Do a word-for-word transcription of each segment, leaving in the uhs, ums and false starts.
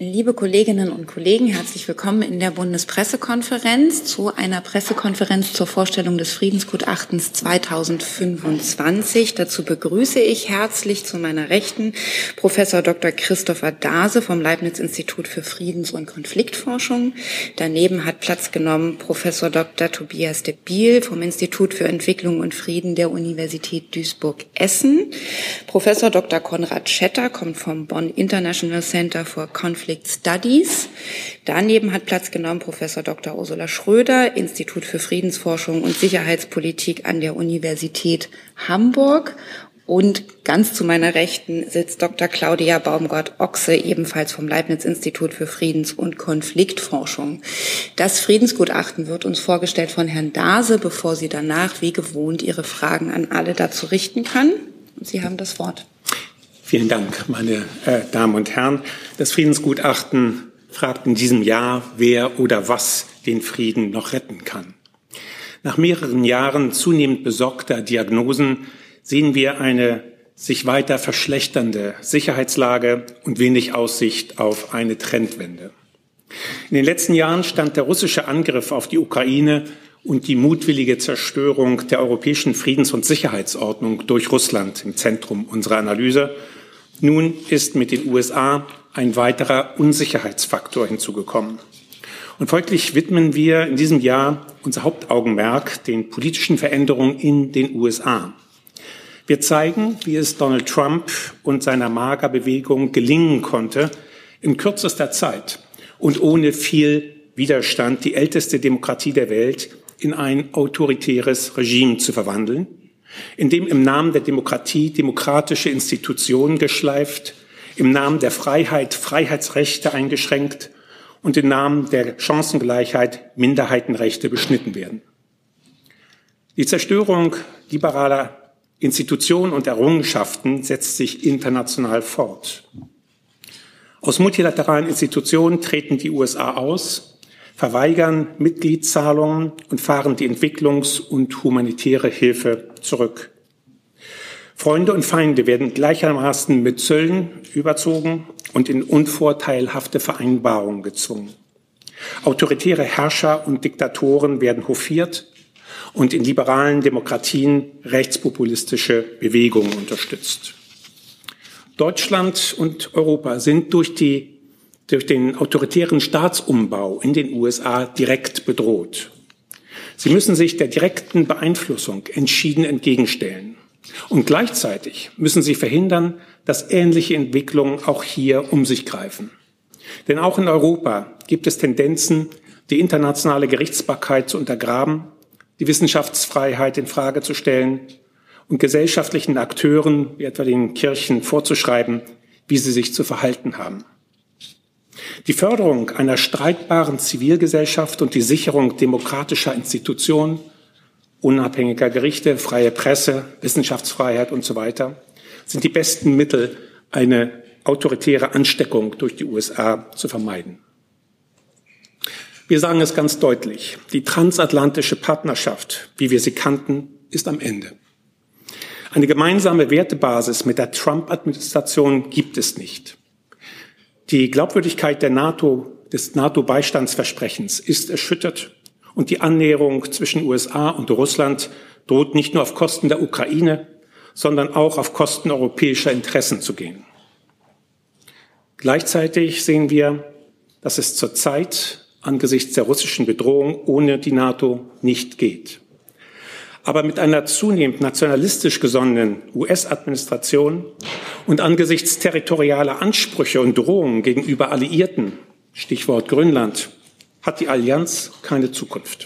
Liebe Kolleginnen und Kollegen, herzlich willkommen in der Bundespressekonferenz zu einer Pressekonferenz zur Vorstellung des Friedensgutachtens zweitausendfünfundzwanzig. Dazu begrüße ich herzlich zu meiner Rechten Professor Doktor Christopher Dase vom Leibniz-Institut für Friedens- und Konfliktforschung. Daneben hat Platz genommen Professor Doktor Tobias de Biel vom Institut für Entwicklung und Frieden der Universität Duisburg-Essen. Professor Doktor Konrad Schetter kommt vom Bonn International Center for Conflict Studies. Daneben hat Platz genommen Professor Doktor Ursula Schröder, Institut für Friedensforschung und Sicherheitspolitik an der Universität Hamburg. Und ganz zu meiner Rechten sitzt Doktor Claudia Baumgart-Ochse, ebenfalls vom Leibniz-Institut für Friedens- und Konfliktforschung. Das Friedensgutachten wird uns vorgestellt von Herrn Dase, bevor sie danach, wie gewohnt, Ihre Fragen an alle dazu richten kann. Und Sie haben das Wort. Vielen Dank, meine äh, Damen und Herren. Das Friedensgutachten fragt in diesem Jahr, wer oder was den Frieden noch retten kann. Nach mehreren Jahren zunehmend besorgter Diagnosen sehen wir eine sich weiter verschlechternde Sicherheitslage und wenig Aussicht auf eine Trendwende. In den letzten Jahren stand der russische Angriff auf die Ukraine und die mutwillige Zerstörung der europäischen Friedens- und Sicherheitsordnung durch Russland im Zentrum unserer Analyse. Nun ist mit den U S A ein weiterer Unsicherheitsfaktor hinzugekommen. Und folglich widmen wir in diesem Jahr unser Hauptaugenmerk den politischen Veränderungen in den U S A. Wir zeigen, wie es Donald Trump und seiner MAGA-Bewegung gelingen konnte, in kürzester Zeit und ohne viel Widerstand die älteste Demokratie der Welt in ein autoritäres Regime zu verwandeln, in dem im Namen der Demokratie demokratische Institutionen geschleift, im Namen der Freiheit Freiheitsrechte eingeschränkt und im Namen der Chancengleichheit Minderheitenrechte beschnitten werden. Die Zerstörung liberaler Institutionen und Errungenschaften setzt sich international fort. Aus multilateralen Institutionen treten die U S A aus, verweigern Mitgliedszahlungen und fahren die Entwicklungs- und humanitäre Hilfe zurück. Freunde und Feinde werden gleichermaßen mit Zöllen überzogen und in unvorteilhafte Vereinbarungen gezwungen. Autoritäre Herrscher und Diktatoren werden hofiert und in liberalen Demokratien rechtspopulistische Bewegungen unterstützt. Deutschland und Europa sind durch die durch den autoritären Staatsumbau in den U S A direkt bedroht. Sie müssen sich der direkten Beeinflussung entschieden entgegenstellen. Und gleichzeitig müssen sie verhindern, dass ähnliche Entwicklungen auch hier um sich greifen. Denn auch in Europa gibt es Tendenzen, die internationale Gerichtsbarkeit zu untergraben, die Wissenschaftsfreiheit in Frage zu stellen und gesellschaftlichen Akteuren, wie etwa den Kirchen, vorzuschreiben, wie sie sich zu verhalten haben. Die Förderung einer streitbaren Zivilgesellschaft und die Sicherung demokratischer Institutionen, unabhängiger Gerichte, freie Presse, Wissenschaftsfreiheit und so weiter sind die besten Mittel, eine autoritäre Ansteckung durch die U S A zu vermeiden. Wir sagen es ganz deutlich, die transatlantische Partnerschaft, wie wir sie kannten, ist am Ende. Eine gemeinsame Wertebasis mit der Trump-Administration gibt es nicht. Die Glaubwürdigkeit der NATO, des NATO-Beistandsversprechens ist erschüttert und die Annäherung zwischen U S A und Russland droht nicht nur auf Kosten der Ukraine, sondern auch auf Kosten europäischer Interessen zu gehen. Gleichzeitig sehen wir, dass es zurzeit angesichts der russischen Bedrohung ohne die NATO nicht geht. Aber mit einer zunehmend nationalistisch gesonnenen U S-Administration und angesichts territorialer Ansprüche und Drohungen gegenüber Alliierten, Stichwort Grönland, hat die Allianz keine Zukunft.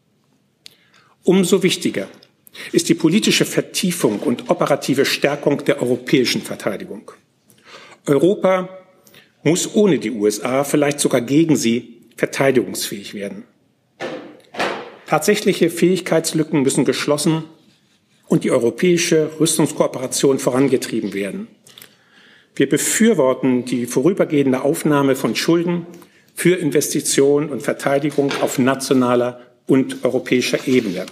Umso wichtiger ist die politische Vertiefung und operative Stärkung der europäischen Verteidigung. Europa muss ohne die U S A, vielleicht sogar gegen sie, verteidigungsfähig werden. Tatsächliche Fähigkeitslücken müssen geschlossen und die europäische Rüstungskooperation vorangetrieben werden. Wir befürworten die vorübergehende Aufnahme von Schulden für Investitionen und Verteidigung auf nationaler und europäischer Ebene.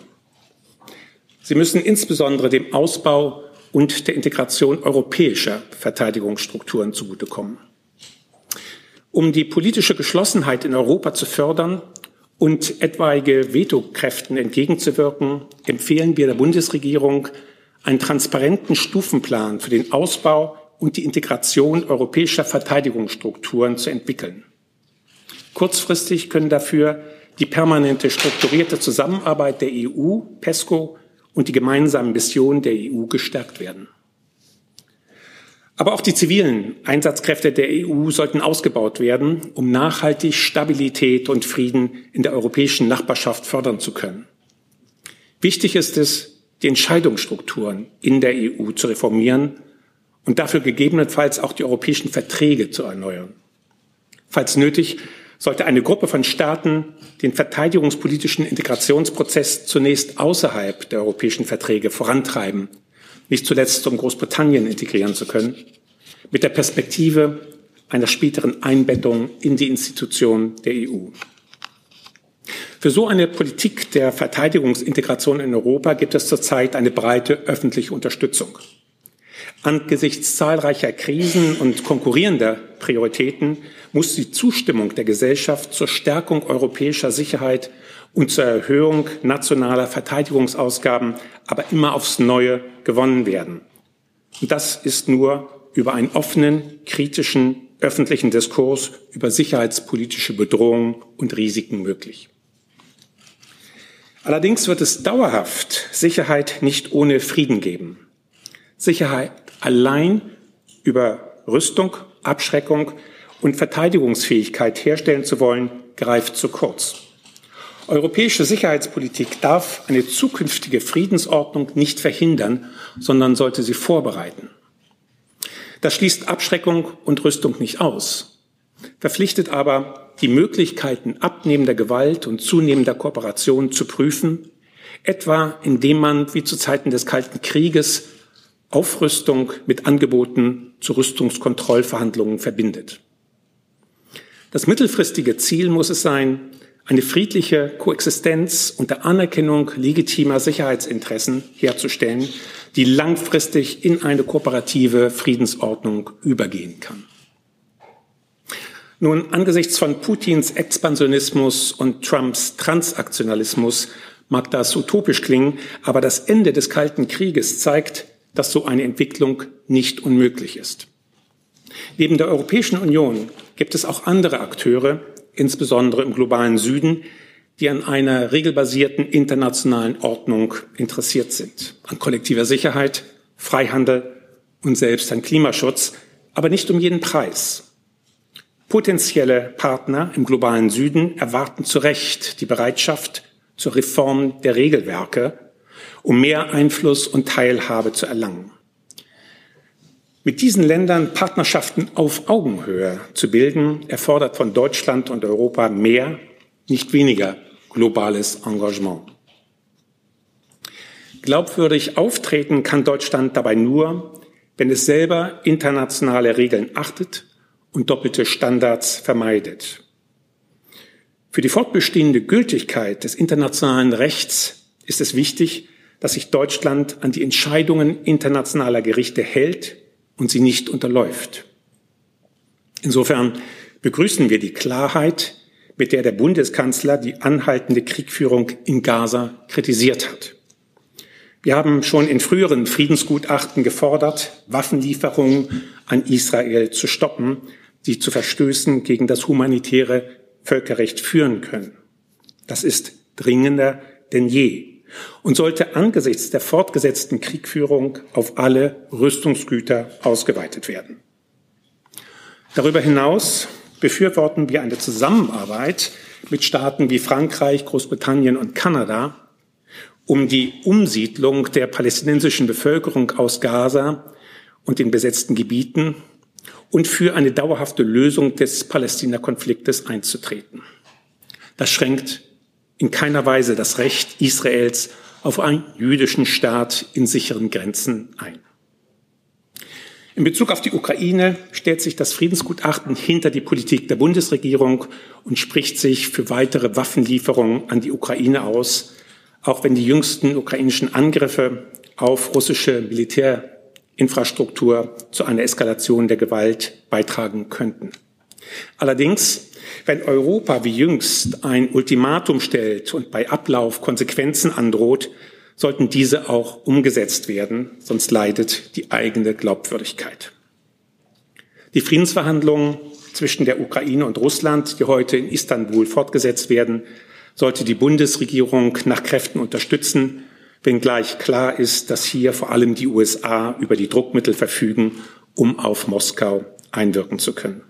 Sie müssen insbesondere dem Ausbau und der Integration europäischer Verteidigungsstrukturen zugutekommen. Um die politische Geschlossenheit in Europa zu fördern und etwaige Vetokräften entgegenzuwirken, empfehlen wir der Bundesregierung, einen transparenten Stufenplan für den Ausbau und die Integration europäischer Verteidigungsstrukturen zu entwickeln. Kurzfristig können dafür die permanente strukturierte Zusammenarbeit der E U, PESCO und die gemeinsamen Missionen der E U gestärkt werden. Aber auch die zivilen Einsatzkräfte der E U sollten ausgebaut werden, um nachhaltig Stabilität und Frieden in der europäischen Nachbarschaft fördern zu können. Wichtig ist es, die Entscheidungsstrukturen in der E U zu reformieren und dafür gegebenenfalls auch die europäischen Verträge zu erneuern. Falls nötig, sollte eine Gruppe von Staaten den verteidigungspolitischen Integrationsprozess zunächst außerhalb der europäischen Verträge vorantreiben, nicht zuletzt um Großbritannien integrieren zu können, mit der Perspektive einer späteren Einbettung in die Institutionen der E U. Für so eine Politik der Verteidigungsintegration in Europa gibt es zurzeit eine breite öffentliche Unterstützung. Angesichts zahlreicher Krisen und konkurrierender Prioritäten muss die Zustimmung der Gesellschaft zur Stärkung europäischer Sicherheit und zur Erhöhung nationaler Verteidigungsausgaben aber immer aufs Neue gewonnen werden. Und das ist nur über einen offenen, kritischen, öffentlichen Diskurs über sicherheitspolitische Bedrohungen und Risiken möglich. Allerdings wird es dauerhaft Sicherheit nicht ohne Frieden geben. Sicherheit allein über Rüstung, Abschreckung und Verteidigungsfähigkeit herstellen zu wollen, greift zu kurz. Europäische Sicherheitspolitik darf eine zukünftige Friedensordnung nicht verhindern, sondern sollte sie vorbereiten. Das schließt Abschreckung und Rüstung nicht aus, verpflichtet aber, die Möglichkeiten abnehmender Gewalt und zunehmender Kooperation zu prüfen, etwa indem man, wie zu Zeiten des Kalten Krieges, Aufrüstung mit Angeboten zu Rüstungskontrollverhandlungen verbindet. Das mittelfristige Ziel muss es sein, eine friedliche Koexistenz unter Anerkennung legitimer Sicherheitsinteressen herzustellen, die langfristig in eine kooperative Friedensordnung übergehen kann. Nun, angesichts von Putins Expansionismus und Trumps Transaktionalismus mag das utopisch klingen, aber das Ende des Kalten Krieges zeigt, dass so eine Entwicklung nicht unmöglich ist. Neben der Europäischen Union gibt es auch andere Akteure, insbesondere im globalen Süden, die an einer regelbasierten internationalen Ordnung interessiert sind, an kollektiver Sicherheit, Freihandel und selbst an Klimaschutz, aber nicht um jeden Preis. Potenzielle Partner im globalen Süden erwarten zu Recht die Bereitschaft zur Reform der Regelwerke, um mehr Einfluss und Teilhabe zu erlangen. Mit diesen Ländern Partnerschaften auf Augenhöhe zu bilden, erfordert von Deutschland und Europa mehr, nicht weniger globales Engagement. Glaubwürdig auftreten kann Deutschland dabei nur, wenn es selber internationale Regeln achtet und doppelte Standards vermeidet. Für die fortbestehende Gültigkeit des internationalen Rechts ist es wichtig, dass sich Deutschland an die Entscheidungen internationaler Gerichte hält und sie nicht unterläuft. Insofern begrüßen wir die Klarheit, mit der der Bundeskanzler die anhaltende Kriegführung in Gaza kritisiert hat. Wir haben schon in früheren Friedensgutachten gefordert, Waffenlieferungen an Israel zu stoppen, die zu Verstößen gegen das humanitäre Völkerrecht führen können. Das ist dringender denn je und sollte angesichts der fortgesetzten Kriegführung auf alle Rüstungsgüter ausgeweitet werden. Darüber hinaus befürworten wir eine Zusammenarbeit mit Staaten wie Frankreich, Großbritannien und Kanada, um die Umsiedlung der palästinensischen Bevölkerung aus Gaza und den besetzten Gebieten und für eine dauerhafte Lösung des Palästina-Konfliktes einzutreten. Das schränkt in keiner Weise das Recht Israels auf einen jüdischen Staat in sicheren Grenzen ein. In Bezug auf die Ukraine stellt sich das Friedensgutachten hinter die Politik der Bundesregierung und spricht sich für weitere Waffenlieferungen an die Ukraine aus, auch wenn die jüngsten ukrainischen Angriffe auf russische Militärinfrastruktur zu einer Eskalation der Gewalt beitragen könnten. Allerdings, wenn Europa wie jüngst ein Ultimatum stellt und bei Ablauf Konsequenzen androht, sollten diese auch umgesetzt werden, sonst leidet die eigene Glaubwürdigkeit. Die Friedensverhandlungen zwischen der Ukraine und Russland, die heute in Istanbul fortgesetzt werden, sollte die Bundesregierung nach Kräften unterstützen, wenngleich klar ist, dass hier vor allem die U S A über die Druckmittel verfügen, um auf Moskau einwirken zu können.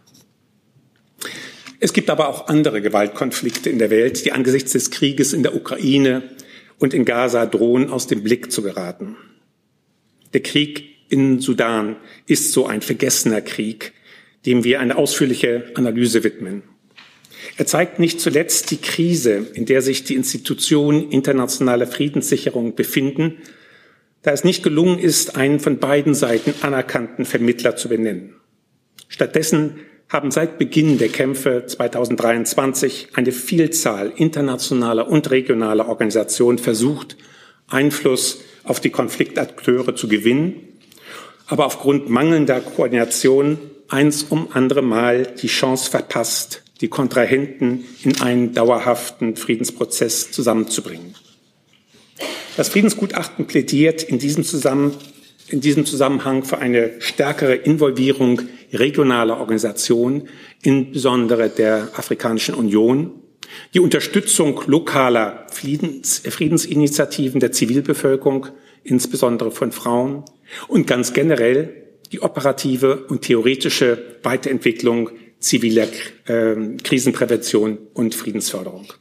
Es gibt aber auch andere Gewaltkonflikte in der Welt, die angesichts des Krieges in der Ukraine und in Gaza drohen, aus dem Blick zu geraten. Der Krieg in Sudan ist so ein vergessener Krieg, dem wir eine ausführliche Analyse widmen. Er zeigt nicht zuletzt die Krise, in der sich die Institutionen internationaler Friedenssicherung befinden, da es nicht gelungen ist, einen von beiden Seiten anerkannten Vermittler zu benennen. Stattdessen haben seit Beginn der Kämpfe zweitausenddreiundzwanzig eine Vielzahl internationaler und regionaler Organisationen versucht, Einfluss auf die Konfliktakteure zu gewinnen, aber aufgrund mangelnder Koordination eins um andere Mal die Chance verpasst, die Kontrahenten in einen dauerhaften Friedensprozess zusammenzubringen. Das Friedensgutachten plädiert in diesem, Zusammen, in diesem Zusammenhang für eine stärkere Involvierung regionaler Organisationen, insbesondere der Afrikanischen Union, die Unterstützung lokaler Friedens, Friedensinitiativen der Zivilbevölkerung, insbesondere von Frauen, und ganz generell die operative und theoretische Weiterentwicklung ziviler äh, Krisenprävention und Friedensförderung.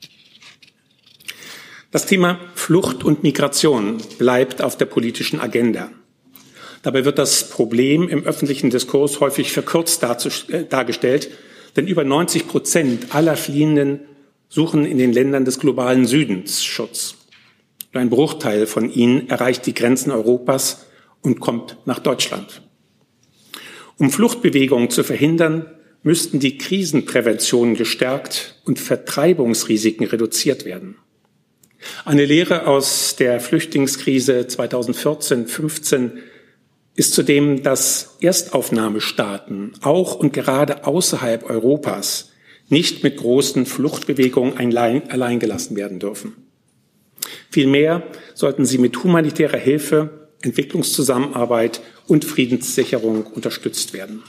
Das Thema Flucht und Migration bleibt auf der politischen Agenda. Dabei wird das Problem im öffentlichen Diskurs häufig verkürzt dargestellt, denn über neunzig Prozent aller Fliehenden suchen in den Ländern des globalen Südens Schutz. Nur ein Bruchteil von ihnen erreicht die Grenzen Europas und kommt nach Deutschland. Um Fluchtbewegungen zu verhindern, müssten die Krisenpräventionen gestärkt und Vertreibungsrisiken reduziert werden. Eine Lehre aus der Flüchtlingskrise zweitausendvierzehn fünfzehn ist zudem, dass Erstaufnahmestaaten auch und gerade außerhalb Europas nicht mit großen Fluchtbewegungen allein, allein gelassen werden dürfen. Vielmehr sollten sie mit humanitärer Hilfe, Entwicklungszusammenarbeit und Friedenssicherung unterstützt werden.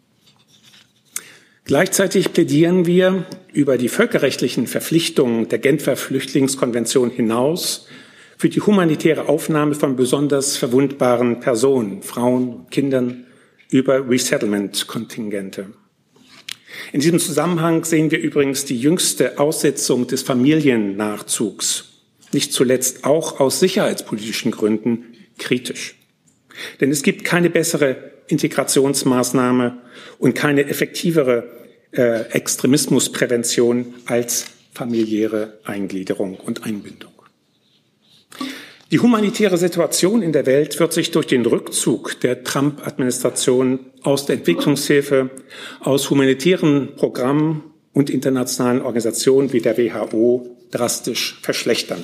Gleichzeitig plädieren wir über die völkerrechtlichen Verpflichtungen der Genfer Flüchtlingskonvention hinaus für die humanitäre Aufnahme von besonders verwundbaren Personen, Frauen und Kindern über Resettlement-Kontingente. In diesem Zusammenhang sehen wir übrigens die jüngste Aussetzung des Familiennachzugs, nicht zuletzt auch aus sicherheitspolitischen Gründen, kritisch. Denn es gibt keine bessere Integrationsmaßnahme und keine effektivere äh, Extremismusprävention als familiäre Eingliederung und Einbindung. Die humanitäre Situation in der Welt wird sich durch den Rückzug der Trump-Administration aus der Entwicklungshilfe, aus humanitären Programmen und internationalen Organisationen wie der W H O drastisch verschlechtern.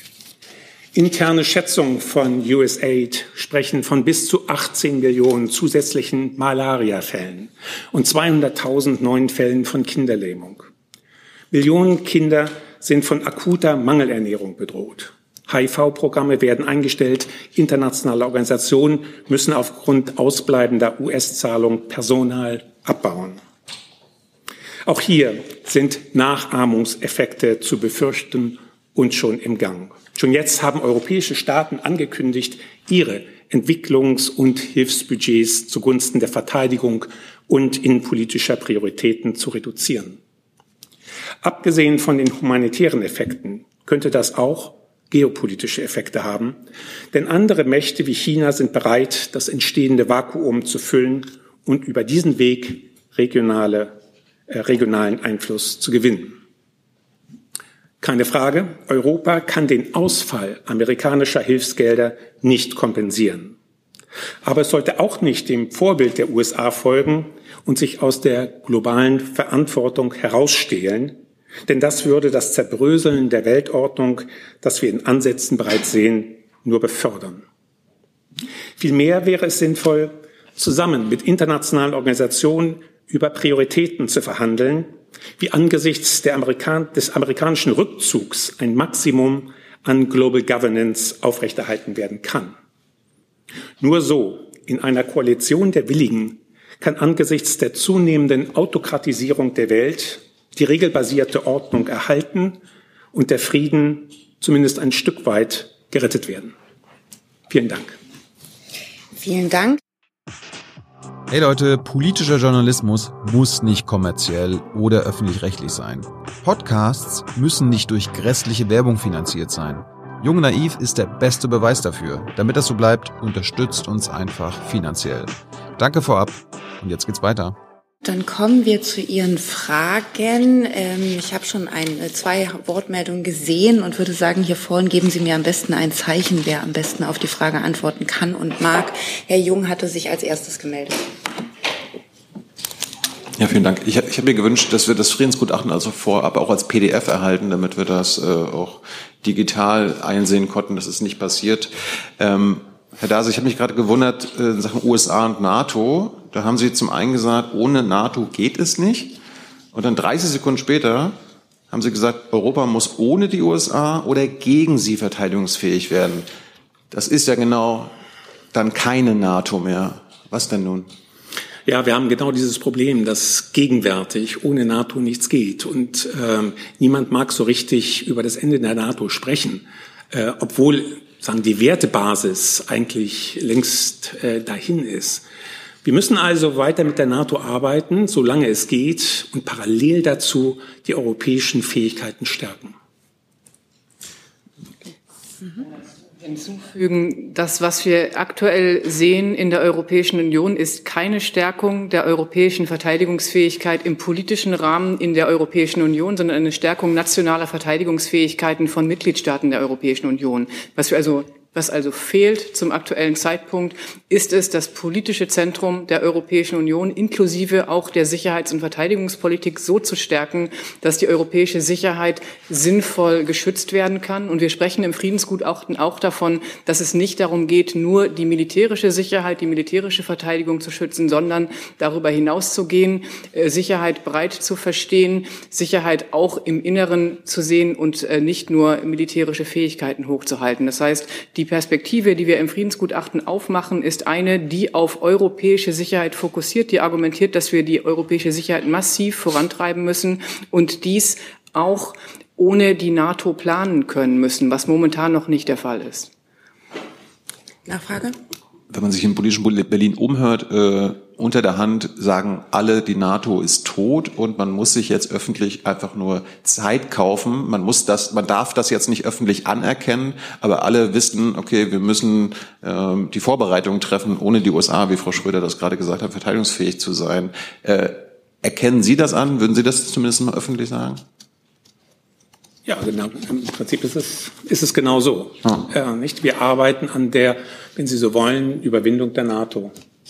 Interne Schätzungen von U S A I D sprechen von bis zu achtzehn Millionen zusätzlichen Malaria-Fällen und zweihunderttausend neuen Fällen von Kinderlähmung. Millionen Kinder sind von akuter Mangelernährung bedroht. H I V-Programme werden eingestellt. Internationale Organisationen müssen aufgrund ausbleibender U S-Zahlungen Personal abbauen. Auch hier sind Nachahmungseffekte zu befürchten und schon im Gang. Schon jetzt haben europäische Staaten angekündigt, ihre Entwicklungs- und Hilfsbudgets zugunsten der Verteidigung und innenpolitischer Prioritäten zu reduzieren. Abgesehen von den humanitären Effekten könnte das auch geopolitische Effekte haben, denn andere Mächte wie China sind bereit, das entstehende Vakuum zu füllen und über diesen Weg regionale, äh, regionalen Einfluss zu gewinnen. Keine Frage, Europa kann den Ausfall amerikanischer Hilfsgelder nicht kompensieren. Aber es sollte auch nicht dem Vorbild der U S A folgen und sich aus der globalen Verantwortung herausstehlen, denn das würde das Zerbröseln der Weltordnung, das wir in Ansätzen bereits sehen, nur befördern. Vielmehr wäre es sinnvoll, zusammen mit internationalen Organisationen über Prioritäten zu verhandeln, wie angesichts der Amerikan- des amerikanischen Rückzugs ein Maximum an Global Governance aufrechterhalten werden kann. Nur so, in einer Koalition der Willigen, kann angesichts der zunehmenden Autokratisierung der Welt die regelbasierte Ordnung erhalten und der Frieden zumindest ein Stück weit gerettet werden. Vielen Dank. Vielen Dank. Hey Leute, politischer Journalismus muss nicht kommerziell oder öffentlich-rechtlich sein. Podcasts müssen nicht durch grässliche Werbung finanziert sein. Jung und Naiv ist der beste Beweis dafür. Damit das so bleibt, unterstützt uns einfach finanziell. Danke vorab und jetzt geht's weiter. Dann kommen wir zu Ihren Fragen. Ähm, ich habe schon ein, zwei Wortmeldungen gesehen und würde sagen, hier vorne geben Sie mir am besten ein Zeichen, wer am besten auf die Frage antworten kann und mag. Herr Jung hatte sich als erstes gemeldet. Ja, vielen Dank. Ich, ich habe mir gewünscht, dass wir das Friedensgutachten also vorab auch als P D F erhalten, damit wir das äh, auch digital einsehen konnten. Das ist nicht passiert. Ähm, Herr Dase, ich habe mich gerade gewundert äh, in Sachen U S A und NATO. Da haben Sie zum einen gesagt, ohne NATO geht es nicht. Und dann dreißig Sekunden später haben Sie gesagt, Europa muss ohne die U S A oder gegen sie verteidigungsfähig werden. Das ist ja genau dann keine NATO mehr. Was denn nun? Ja, wir haben genau dieses Problem, dass gegenwärtig ohne NATO nichts geht. Und ähm, niemand mag so richtig über das Ende der NATO sprechen, äh, obwohl sagen die Wertebasis eigentlich längst äh, dahin ist. Wir müssen also weiter mit der NATO arbeiten, solange es geht, und parallel dazu die europäischen Fähigkeiten stärken. Mhm. Hinzufügen, das, was wir aktuell sehen in der Europäischen Union, ist keine Stärkung der europäischen Verteidigungsfähigkeit im politischen Rahmen in der Europäischen Union, sondern eine Stärkung nationaler Verteidigungsfähigkeiten von Mitgliedstaaten der Europäischen Union. Was wir also Was also fehlt zum aktuellen Zeitpunkt, ist es, das politische Zentrum der Europäischen Union inklusive auch der Sicherheits- und Verteidigungspolitik so zu stärken, dass die europäische Sicherheit sinnvoll geschützt werden kann. Und wir sprechen im Friedensgutachten auch davon, dass es nicht darum geht, nur die militärische Sicherheit, die militärische Verteidigung zu schützen, sondern darüber hinauszugehen, Sicherheit breit zu verstehen, Sicherheit auch im Inneren zu sehen und nicht nur militärische Fähigkeiten hochzuhalten. Das heißt, die Die Perspektive, die wir im Friedensgutachten aufmachen, ist eine, die auf europäische Sicherheit fokussiert, die argumentiert, dass wir die europäische Sicherheit massiv vorantreiben müssen und dies auch ohne die NATO planen können müssen, was momentan noch nicht der Fall ist. Nachfrage? Wenn man sich im politischen Berlin umhört, äh, unter der Hand sagen alle, die NATO ist tot und man muss sich jetzt öffentlich einfach nur Zeit kaufen. Man muss das, man darf das jetzt nicht öffentlich anerkennen, aber alle wissen, okay, wir müssen äh, die Vorbereitungen treffen, ohne die U S A, wie Frau Schröder das gerade gesagt hat, verteidigungsfähig zu sein. Äh, erkennen Sie das an? Würden Sie das zumindest mal öffentlich sagen? Ja, genau. Im Prinzip ist es, ist es genau so. Ah. Äh, nicht? Wir arbeiten an der, wenn Sie so wollen, Überwindung der NATO.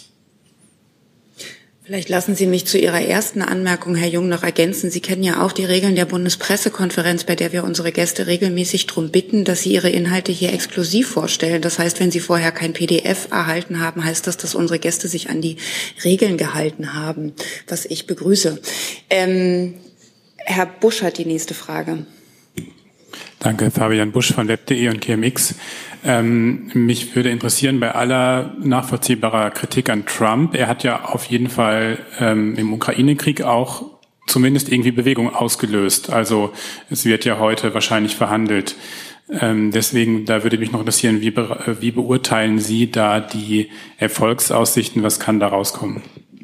Vielleicht lassen Sie mich zu Ihrer ersten Anmerkung, Herr Jung, noch ergänzen. Sie kennen ja auch die Regeln der Bundespressekonferenz, bei der wir unsere Gäste regelmäßig darum bitten, dass sie ihre Inhalte hier exklusiv vorstellen. Das heißt, wenn Sie vorher kein P D F erhalten haben, heißt das, dass unsere Gäste sich an die Regeln gehalten haben, was ich begrüße. Ähm, Herr Busch hat die nächste Frage. Danke, Fabian Busch von web punkt de und G M X. Ähm, mich würde interessieren, bei aller nachvollziehbarer Kritik an Trump, er hat ja auf jeden Fall ähm, im Ukraine-Krieg auch zumindest irgendwie Bewegung ausgelöst. Also es wird ja heute wahrscheinlich verhandelt. Ähm, deswegen, da würde mich noch interessieren, wie, be- wie beurteilen Sie da die Erfolgsaussichten? Was kann da rauskommen?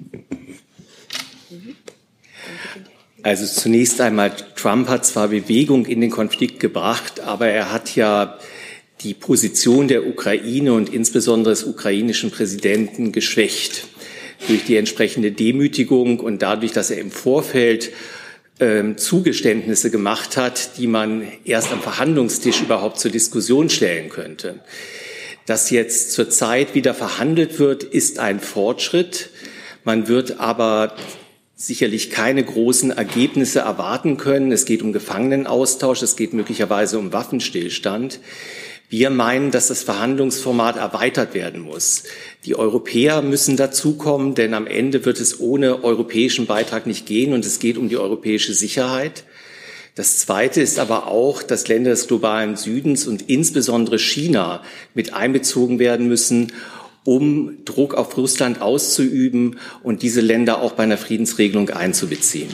Also zunächst einmal, Trump hat zwar Bewegung in den Konflikt gebracht, aber er hat ja die Position der Ukraine und insbesondere des ukrainischen Präsidenten geschwächt durch die entsprechende Demütigung und dadurch, dass er im Vorfeld ähm, Zugeständnisse gemacht hat, die man erst am Verhandlungstisch überhaupt zur Diskussion stellen könnte. Dass jetzt zurzeit wieder verhandelt wird, ist ein Fortschritt. Man wird aber sicherlich keine großen Ergebnisse erwarten können. Es geht um Gefangenenaustausch, es geht möglicherweise um Waffenstillstand. Wir meinen, dass das Verhandlungsformat erweitert werden muss. Die Europäer müssen dazukommen, denn am Ende wird es ohne europäischen Beitrag nicht gehen und es geht um die europäische Sicherheit. Das Zweite ist aber auch, dass Länder des globalen Südens und insbesondere China mit einbezogen werden müssen, um Druck auf Russland auszuüben und diese Länder auch bei einer Friedensregelung einzubeziehen.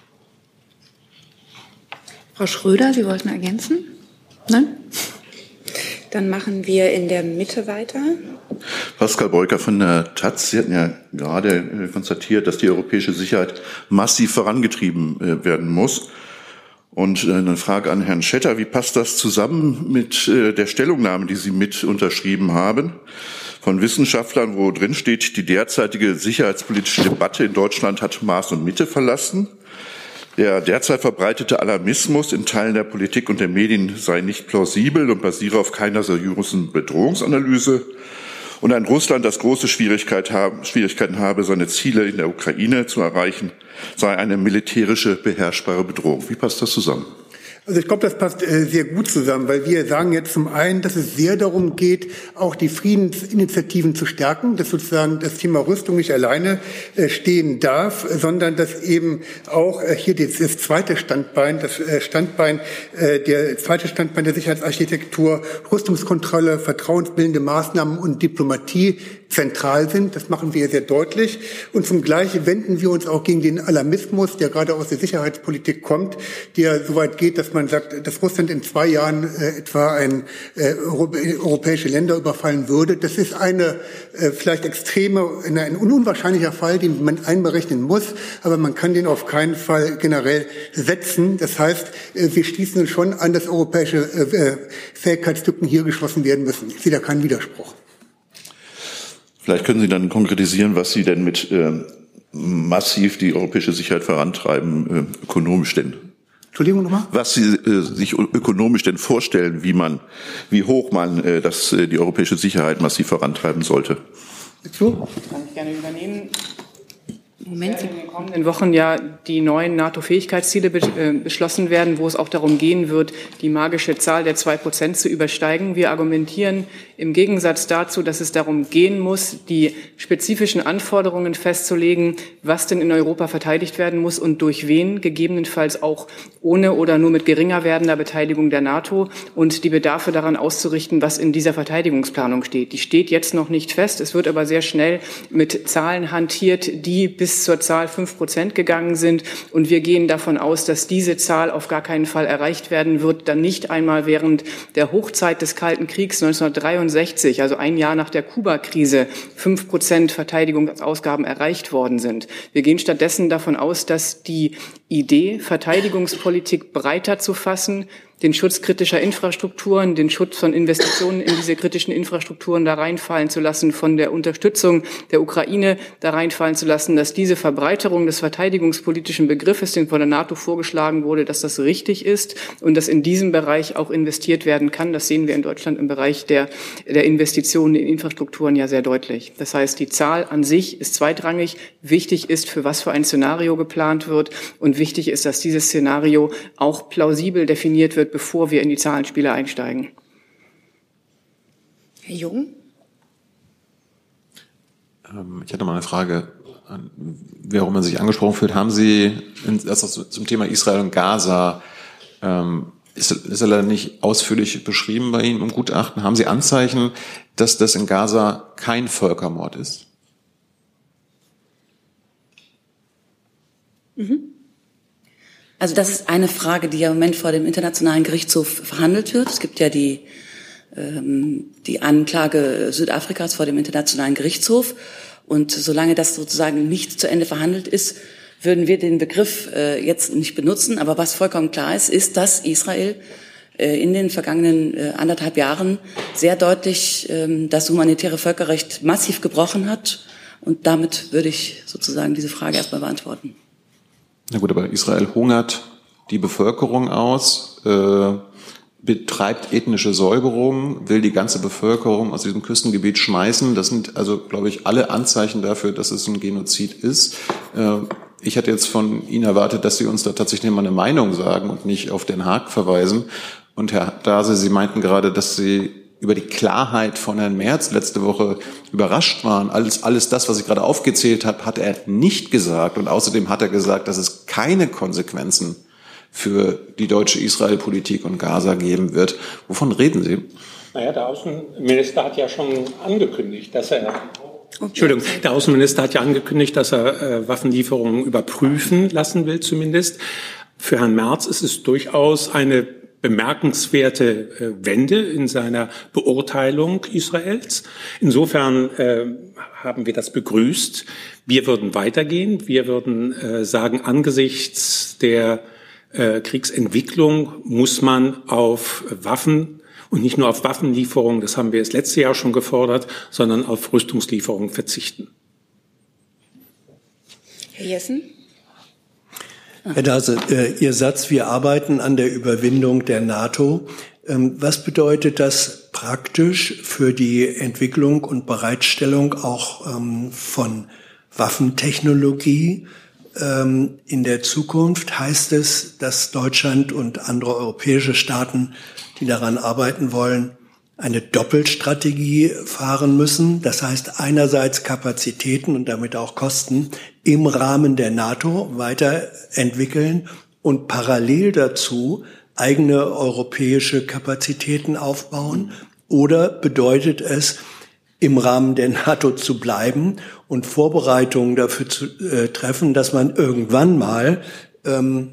Frau Schröder, Sie wollten ergänzen? Nein? Dann machen wir in der Mitte weiter. Pascal Beuker von der Taz. Sie hatten ja gerade konstatiert, dass die europäische Sicherheit massiv vorangetrieben werden muss. Und eine Frage an Herrn Schetter. Wie passt das zusammen mit der Stellungnahme, die Sie mit unterschrieben haben, von Wissenschaftlern, wo drin steht, die derzeitige sicherheitspolitische Debatte in Deutschland hat Maß und Mitte verlassen? Der derzeit verbreitete Alarmismus in Teilen der Politik und der Medien sei nicht plausibel und basiere auf keiner seriösen Bedrohungsanalyse. Und ein Russland, das große Schwierigkeit haben, Schwierigkeiten habe, seine Ziele in der Ukraine zu erreichen, sei eine militärische beherrschbare Bedrohung. Wie passt das zusammen? Also ich glaube, das passt äh, sehr gut zusammen, weil wir sagen jetzt zum einen, dass es sehr darum geht, auch die Friedensinitiativen zu stärken, dass sozusagen das Thema Rüstung nicht alleine äh, stehen darf, sondern dass eben auch äh, hier das, das zweite Standbein, das äh, Standbein, äh, der zweite Standbein der Sicherheitsarchitektur, Rüstungskontrolle, vertrauensbildende Maßnahmen und Diplomatie zentral sind. Das machen wir sehr deutlich. Und zum Gleichen wenden wir uns auch gegen den Alarmismus, der gerade aus der Sicherheitspolitik kommt, der so weit geht, dass man sagt, dass Russland in zwei Jahren äh, etwa ein, äh, europäische Länder überfallen würde. Das ist eine äh, vielleicht extreme, eine, ein unwahrscheinlicher Fall, den man einberechnen muss, aber man kann den auf keinen Fall generell setzen. Das heißt, äh, wir schließen uns schon an, dass europäische äh, Fähigkeitslücken hier geschlossen werden müssen. Ich sehe da keinen Widerspruch. Vielleicht können Sie dann konkretisieren, was Sie denn mit äh, massiv die europäische Sicherheit vorantreiben, äh, ökonomisch denn? Entschuldigung nochmal? Was Sie äh, sich ökonomisch denn vorstellen, wie man, wie hoch man äh, das, äh, die europäische Sicherheit massiv vorantreiben sollte? So? Kann ich gerne übernehmen. Moment. In den kommenden Wochen ja die neuen NATO-Fähigkeitsziele beschlossen werden, wo es auch darum gehen wird, die magische Zahl der zwei Prozent zu übersteigen. Wir argumentieren im Gegensatz dazu, dass es darum gehen muss, die spezifischen Anforderungen festzulegen, was denn in Europa verteidigt werden muss und durch wen, gegebenenfalls auch ohne oder nur mit geringer werdender Beteiligung der NATO und die Bedarfe daran auszurichten, was in dieser Verteidigungsplanung steht. Die steht jetzt noch nicht fest. Es wird aber sehr schnell mit Zahlen hantiert, die bis zur Zahl fünf Prozent gegangen sind. Und wir gehen davon aus, dass diese Zahl auf gar keinen Fall erreicht werden wird, dann nicht einmal während der Hochzeit des Kalten Kriegs neunzehnhundertdreiundsechzig, also ein Jahr nach der Kuba-Krise, fünf Prozent Verteidigungsausgaben erreicht worden sind. Wir gehen stattdessen davon aus, dass die Idee, Verteidigungspolitik breiter zu fassen, den Schutz kritischer Infrastrukturen, den Schutz von Investitionen in diese kritischen Infrastrukturen da reinfallen zu lassen, von der Unterstützung der Ukraine da reinfallen zu lassen, dass diese Verbreiterung des verteidigungspolitischen Begriffes, den von der NATO vorgeschlagen wurde, dass das richtig ist und dass in diesem Bereich auch investiert werden kann. Das sehen wir in Deutschland im Bereich der, der Investitionen in Infrastrukturen ja sehr deutlich. Das heißt, die Zahl an sich ist zweitrangig. Wichtig ist, für was für ein Szenario geplant wird und wichtig ist, dass dieses Szenario auch plausibel definiert wird, bevor wir in die Zahlenspiele einsteigen. Herr Jung? Ich hatte mal eine Frage, warum man sich angesprochen fühlt. Haben Sie, also zum Thema Israel und Gaza, ist, ist er leider nicht ausführlich beschrieben bei Ihnen im Gutachten, haben Sie Anzeichen, dass das in Gaza kein Völkermord ist? Mhm. Also das ist eine Frage, die ja im Moment vor dem Internationalen Gerichtshof verhandelt wird. Es gibt ja die, ähm, die Anklage Südafrikas vor dem Internationalen Gerichtshof. Und solange das sozusagen nicht zu Ende verhandelt ist, würden wir den Begriff äh, jetzt nicht benutzen. Aber was vollkommen klar ist, ist, dass Israel äh, in den vergangenen äh, anderthalb Jahren sehr deutlich äh, das humanitäre Völkerrecht massiv gebrochen hat. Und damit würde ich sozusagen diese Frage erstmal beantworten. Na gut, aber Israel hungert die Bevölkerung aus, äh, betreibt ethnische Säuberung, will die ganze Bevölkerung aus diesem Küstengebiet schmeißen. Das sind also, glaube ich, alle Anzeichen dafür, dass es ein Genozid ist. Äh, ich hätte jetzt von Ihnen erwartet, dass Sie uns da tatsächlich mal eine Meinung sagen und nicht auf Den Haag verweisen. Und Herr Dase, Sie meinten gerade, dass Sie über die Klarheit von Herrn Merz letzte Woche überrascht waren. Alles, alles das, was ich gerade aufgezählt habe, hat er nicht gesagt. Und außerdem hat er gesagt, dass es keine Konsequenzen für die deutsche Israel-Politik und Gaza geben wird. Wovon reden Sie? Naja, der Außenminister hat ja schon angekündigt, dass er Entschuldigung, der Außenminister hat ja angekündigt, dass er äh, Waffenlieferungen überprüfen lassen will zumindest. Für Herrn Merz ist es durchaus eine bemerkenswerte äh, Wende in seiner Beurteilung Israels. Insofern äh, haben wir das begrüßt. Wir würden weitergehen. Wir würden äh, sagen, angesichts der äh, Kriegsentwicklung muss man auf Waffen und nicht nur auf Waffenlieferungen, das haben wir das letzte Jahr schon gefordert, sondern auf Rüstungslieferungen verzichten. Herr Jessen? Herr Dase, äh, Ihr Satz, wir arbeiten an der Überwindung der NATO. Ähm, was bedeutet das praktisch für die Entwicklung und Bereitstellung auch ähm, von Waffentechnologie ähm, in der Zukunft? Heißt es, dass Deutschland und andere europäische Staaten, die daran arbeiten wollen, eine Doppelstrategie fahren müssen? Das heißt, einerseits Kapazitäten und damit auch Kosten im Rahmen der NATO weiterentwickeln und parallel dazu eigene europäische Kapazitäten aufbauen? Oder bedeutet es, im Rahmen der NATO zu bleiben und Vorbereitungen dafür zu äh, treffen, dass man irgendwann mal ähm,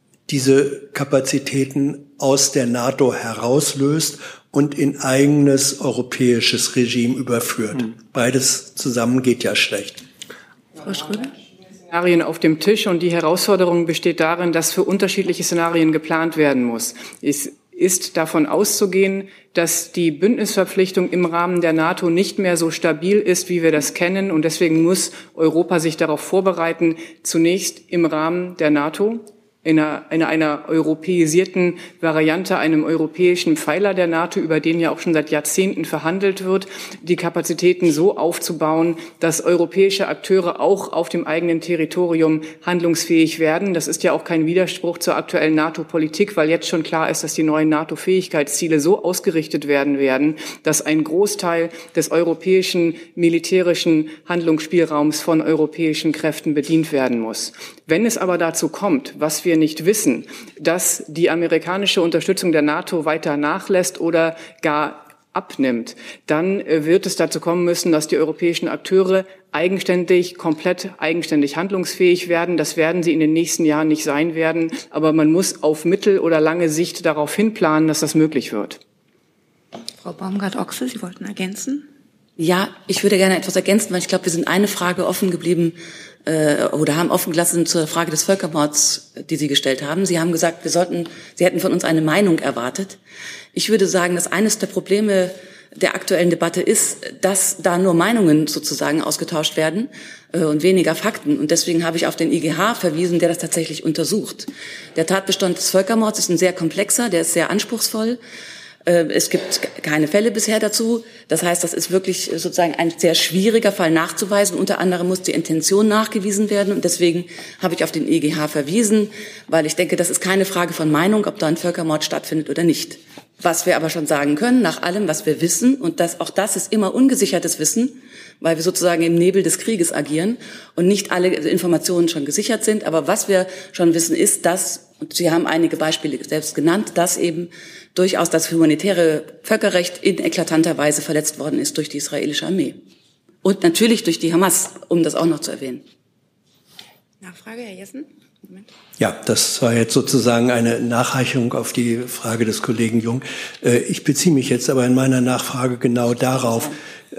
diese Kapazitäten aus der NATO herauslöst und in eigenes europäisches Regime überführt? Mhm. Beides zusammen geht ja schlecht. Frau Schröder? Szenarien auf dem Tisch und die Herausforderung besteht darin, dass für unterschiedliche Szenarien geplant werden muss. Es ist davon auszugehen, dass die Bündnisverpflichtung im Rahmen der NATO nicht mehr so stabil ist, wie wir das kennen. Und deswegen muss Europa sich darauf vorbereiten, zunächst im Rahmen der NATO, in einer, in einer europäisierten Variante, einem europäischen Pfeiler der NATO, über den ja auch schon seit Jahrzehnten verhandelt wird, die Kapazitäten so aufzubauen, dass europäische Akteure auch auf dem eigenen Territorium handlungsfähig werden. Das ist ja auch kein Widerspruch zur aktuellen NATO-Politik, weil jetzt schon klar ist, dass die neuen NATO-Fähigkeitsziele so ausgerichtet werden werden, dass ein Großteil des europäischen militärischen Handlungsspielraums von europäischen Kräften bedient werden muss. Wenn es aber dazu kommt, was wir nicht wissen, dass die amerikanische Unterstützung der NATO weiter nachlässt oder gar abnimmt, dann wird es dazu kommen müssen, dass die europäischen Akteure eigenständig, komplett eigenständig handlungsfähig werden. Das werden sie in den nächsten Jahren nicht sein werden, aber man muss auf mittel- oder lange Sicht darauf hinplanen, dass das möglich wird. Frau Baumgart-Ochse, Sie wollten ergänzen? Ja, ich würde gerne etwas ergänzen, weil ich glaube, wir sind eine Frage offen geblieben äh, oder haben offen gelassen zur Frage des Völkermords, die Sie gestellt haben. Sie haben gesagt, wir sollten, Sie hätten von uns eine Meinung erwartet. Ich würde sagen, dass eines der Probleme der aktuellen Debatte ist, dass da nur Meinungen sozusagen ausgetauscht werden äh, und weniger Fakten. Und deswegen habe ich auf den I G H verwiesen, der das tatsächlich untersucht. Der Tatbestand des Völkermords ist ein sehr komplexer, der ist sehr anspruchsvoll. Es gibt keine Fälle bisher dazu. Das heißt, das ist wirklich sozusagen ein sehr schwieriger Fall nachzuweisen. Unter anderem muss die Intention nachgewiesen werden. Und deswegen habe ich auf den E G H verwiesen, weil ich denke, das ist keine Frage von Meinung, ob da ein Völkermord stattfindet oder nicht. Was wir aber schon sagen können, nach allem, was wir wissen, und das, auch das ist immer ungesichertes Wissen, weil wir sozusagen im Nebel des Krieges agieren und nicht alle Informationen schon gesichert sind. Aber was wir schon wissen, ist, dass, und Sie haben einige Beispiele selbst genannt, dass eben durchaus das humanitäre Völkerrecht in eklatanter Weise verletzt worden ist durch die israelische Armee. Und natürlich durch die Hamas, um das auch noch zu erwähnen. Nachfrage, Herr Jessen? Moment. Ja, das war jetzt sozusagen eine Nachreichung auf die Frage des Kollegen Jung. Ich beziehe mich jetzt aber in meiner Nachfrage genau darauf.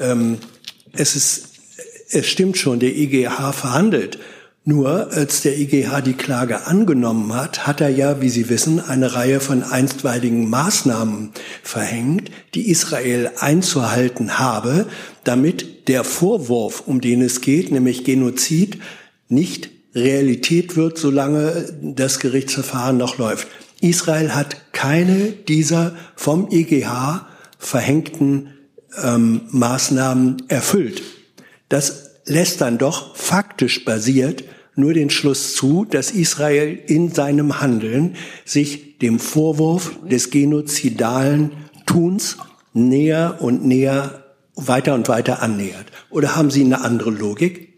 Es ist, es stimmt schon, der I G H verhandelt. Nur als der I G H die Klage angenommen hat, hat er ja, wie Sie wissen, eine Reihe von einstweiligen Maßnahmen verhängt, die Israel einzuhalten habe, damit der Vorwurf, um den es geht, nämlich Genozid, nicht Realität wird, solange das Gerichtsverfahren noch läuft. Israel hat keine dieser vom I G H verhängten ähm, Maßnahmen erfüllt. Das lässt dann doch faktisch basiert nur den Schluss zu, dass Israel in seinem Handeln sich dem Vorwurf des genozidalen Tuns näher und näher, weiter und weiter annähert. Oder haben Sie eine andere Logik?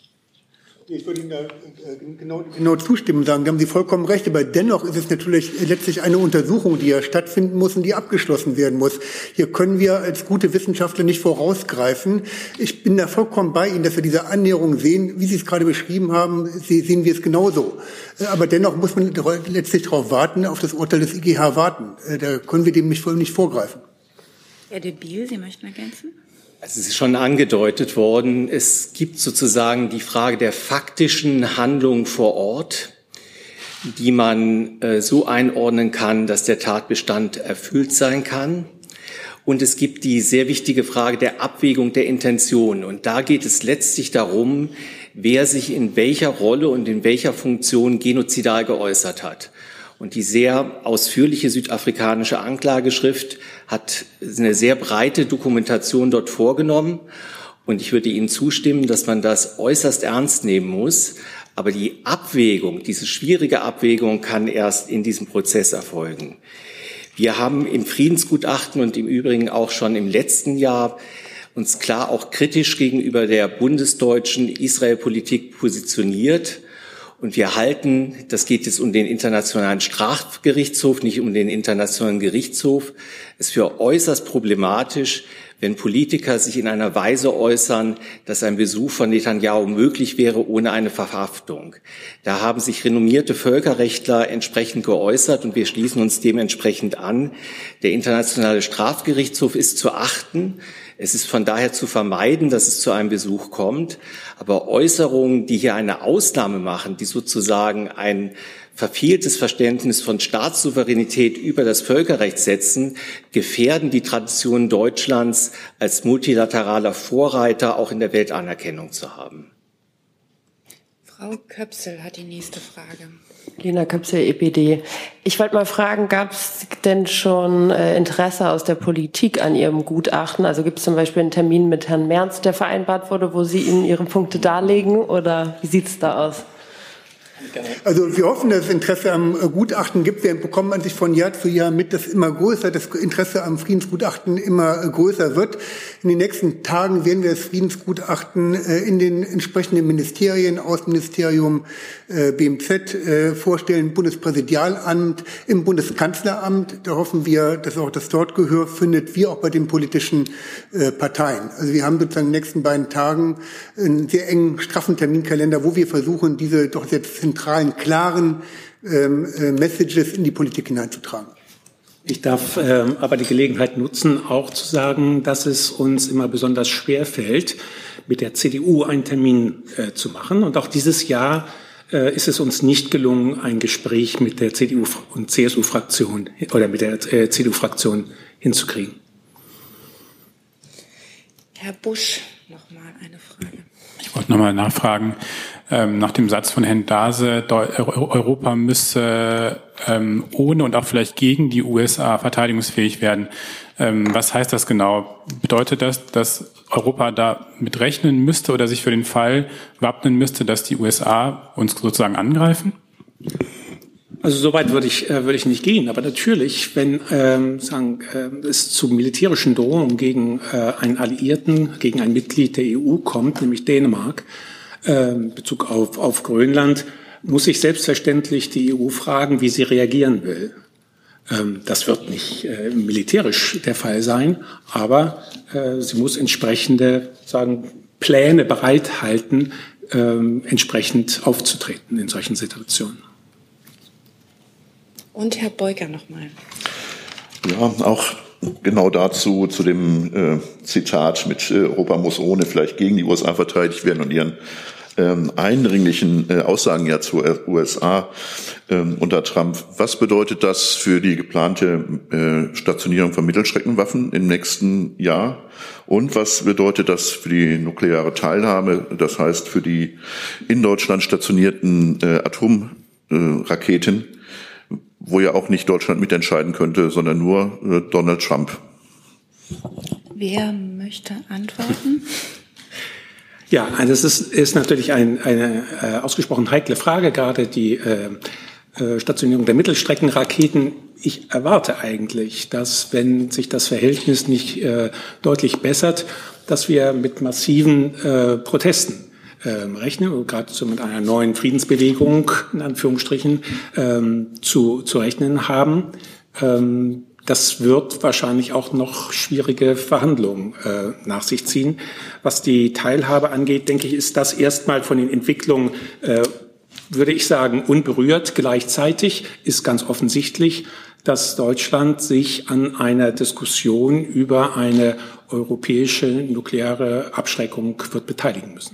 Ich würde Ihnen da genau, genau zustimmen, sagen, da haben Sie vollkommen recht, aber dennoch ist es natürlich letztlich eine Untersuchung, die ja stattfinden muss und die abgeschlossen werden muss. Hier können wir als gute Wissenschaftler nicht vorausgreifen. Ich bin da vollkommen bei Ihnen, dass wir diese Annäherung sehen, wie Sie es gerade beschrieben haben, sehen wir es genauso. Aber dennoch muss man letztlich darauf warten, auf das Urteil des I G H warten. Da können wir dem nicht, nicht vorgreifen. Herr de Biel, Sie möchten ergänzen? Also es ist schon angedeutet worden, es gibt sozusagen die Frage der faktischen Handlung vor Ort, die man äh, so einordnen kann, dass der Tatbestand erfüllt sein kann. Und es gibt die sehr wichtige Frage der Abwägung der Intention. Und da geht es letztlich darum, wer sich in welcher Rolle und in welcher Funktion genozidal geäußert hat. Und die sehr ausführliche südafrikanische Anklageschrift hat eine sehr breite Dokumentation dort vorgenommen. Und ich würde Ihnen zustimmen, dass man das äußerst ernst nehmen muss. Aber die Abwägung, diese schwierige Abwägung kann erst in diesem Prozess erfolgen. Wir haben im Friedensgutachten und im Übrigen auch schon im letzten Jahr uns klar auch kritisch gegenüber der bundesdeutschen Israel-Politik positioniert. Und wir halten, das geht jetzt um den Internationalen Strafgerichtshof, nicht um den Internationalen Gerichtshof, es für äußerst problematisch, wenn Politiker sich in einer Weise äußern, dass ein Besuch von Netanyahu möglich wäre ohne eine Verhaftung. Da haben sich renommierte Völkerrechtler entsprechend geäußert und wir schließen uns dementsprechend an. Der Internationale Strafgerichtshof ist zu achten. Es ist von daher zu vermeiden, dass es zu einem Besuch kommt. Aber Äußerungen, die hier eine Ausnahme machen, die sozusagen ein verfehltes Verständnis von Staatssouveränität über das Völkerrecht setzen, gefährden die Tradition Deutschlands als multilateraler Vorreiter auch in der Welt Anerkennung zu haben. Frau Köpsel hat die nächste Frage. Lena Köpsel, E P D. Ich wollte mal fragen, gab es denn schon äh, Interesse aus der Politik an Ihrem Gutachten? Also gibt es zum Beispiel einen Termin mit Herrn Merz, der vereinbart wurde, wo Sie Ihnen Ihre Punkte darlegen? Oder wie sieht es da aus? Also wir hoffen, dass es Interesse am Gutachten gibt. Wir bekommen an sich von Jahr zu Jahr mit, dass immer größer, das Interesse am Friedensgutachten immer größer wird. In den nächsten Tagen werden wir das Friedensgutachten in den entsprechenden Ministerien, Außenministerium, B M Z vorstellen, Bundespräsidialamt, im Bundeskanzleramt. Da hoffen wir, dass auch das dort Gehör findet, wie auch bei den politischen Parteien. Also wir haben sozusagen in den nächsten beiden Tagen einen sehr engen, straffen Terminkalender, wo wir versuchen, diese doch sehr zentralen, klaren ähm, äh, Messages in die Politik hineinzutragen. Ich darf ähm, aber die Gelegenheit nutzen, auch zu sagen, dass es uns immer besonders schwer fällt, mit der C D U einen Termin äh, zu machen. Und auch dieses Jahr äh, ist es uns nicht gelungen, ein Gespräch mit der C D U- und C S U-Fraktion oder mit der äh, C D U-Fraktion hinzukriegen. Herr Busch, noch mal eine Frage. Ich wollte noch mal nachfragen, ähm, nach dem Satz von Herrn Dase, Europa müsse ähm, ohne und auch vielleicht gegen die U S A verteidigungsfähig werden. Ähm, was heißt das genau? Bedeutet das, dass Europa da mit rechnen müsste oder sich für den Fall wappnen müsste, dass die U S A uns sozusagen angreifen? Also soweit würde ich äh, würde ich nicht gehen, aber natürlich, wenn ähm, sagen, äh, es zu militärischen Drohungen gegen äh, einen Alliierten, gegen ein Mitglied der E U kommt, nämlich Dänemark, äh, in Bezug auf auf Grönland, muss sich selbstverständlich die E U fragen, wie sie reagieren will. Ähm, das wird nicht äh, militärisch der Fall sein, aber äh, sie muss entsprechende sagen Pläne bereithalten, äh, entsprechend aufzutreten in solchen Situationen. Und Herr Beuger nochmal. Ja, auch genau dazu, zu dem äh, Zitat mit äh, Europa muss ohne vielleicht gegen die U S A verteidigt werden und ihren ähm, eindringlichen äh, Aussagen ja zur U S A ähm, unter Trump. Was bedeutet das für die geplante äh, Stationierung von Mittelstreckenwaffen im nächsten Jahr? Und was bedeutet das für die nukleare Teilhabe, das heißt für die in Deutschland stationierten äh, Atomraketen? Äh, wo ja auch nicht Deutschland mitentscheiden könnte, sondern nur äh, Donald Trump. Wer möchte antworten? Ja, das ist, ist natürlich ein, eine äh, ausgesprochen heikle Frage, gerade die äh, äh, Stationierung der Mittelstreckenraketen. Ich erwarte eigentlich, dass, wenn sich das Verhältnis nicht äh, deutlich bessert, dass wir mit massiven äh, Protesten äh, rechnen, gerade so mit einer neuen Friedensbewegung, in Anführungsstrichen, ähm, zu, zu rechnen haben. Ähm, Das wird wahrscheinlich auch noch schwierige Verhandlungen äh, nach sich ziehen. Was die Teilhabe angeht, denke ich, ist das erstmal von den Entwicklungen, äh, würde ich sagen, unberührt. Gleichzeitig ist ganz offensichtlich, dass Deutschland sich an einer Diskussion über eine europäische nukleare Abschreckung wird beteiligen müssen.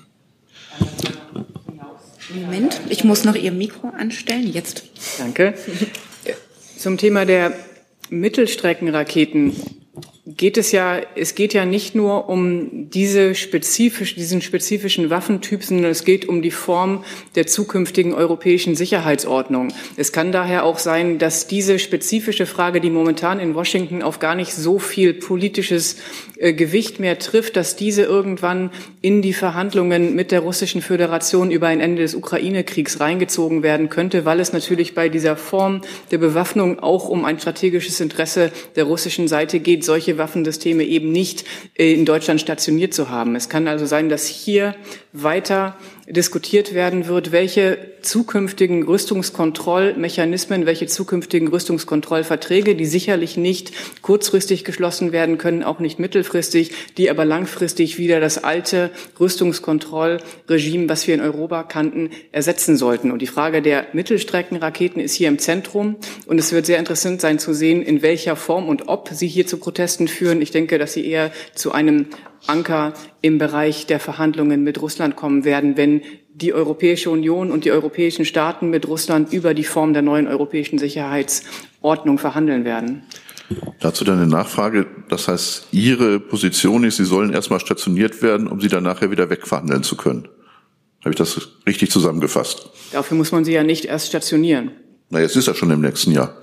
Moment, ich muss noch Ihr Mikro anstellen. Jetzt. Danke. Zum Thema der Mittelstreckenraketen geht es ja, es geht ja nicht nur um diese spezifisch, diesen spezifischen Waffentyp, sondern es geht um die Form der zukünftigen europäischen Sicherheitsordnung. Es kann daher auch sein, dass diese spezifische Frage, die momentan in Washington auf gar nicht so viel politisches äh, Gewicht mehr trifft, dass diese irgendwann in die Verhandlungen mit der Russischen Föderation über ein Ende des Ukraine-Kriegs reingezogen werden könnte, weil es natürlich bei dieser Form der Bewaffnung auch um ein strategisches Interesse der russischen Seite geht, solche Waffensysteme eben nicht in Deutschland stationiert zu haben. Es kann also sein, dass hier weiter diskutiert werden wird, welche zukünftigen Rüstungskontrollmechanismen, welche zukünftigen Rüstungskontrollverträge, die sicherlich nicht kurzfristig geschlossen werden können, auch nicht mittelfristig, die aber langfristig wieder das alte Rüstungskontrollregime, was wir in Europa kannten, ersetzen sollten. Und die Frage der Mittelstreckenraketen ist hier im Zentrum. Und es wird sehr interessant sein zu sehen, in welcher Form und ob sie hier zu Protesten führen. Ich denke, dass sie eher zu einem Anker im Bereich der Verhandlungen mit Russland kommen werden, wenn die Europäische Union und die europäischen Staaten mit Russland über die Form der neuen europäischen Sicherheitsordnung verhandeln werden. Dazu dann eine Nachfrage. Das heißt, Ihre Position ist, Sie sollen erstmal stationiert werden, um sie dann nachher wieder wegverhandeln zu können. Habe ich das richtig zusammengefasst? Dafür muss man sie ja nicht erst stationieren. Na, jetzt ist er schon im nächsten Jahr.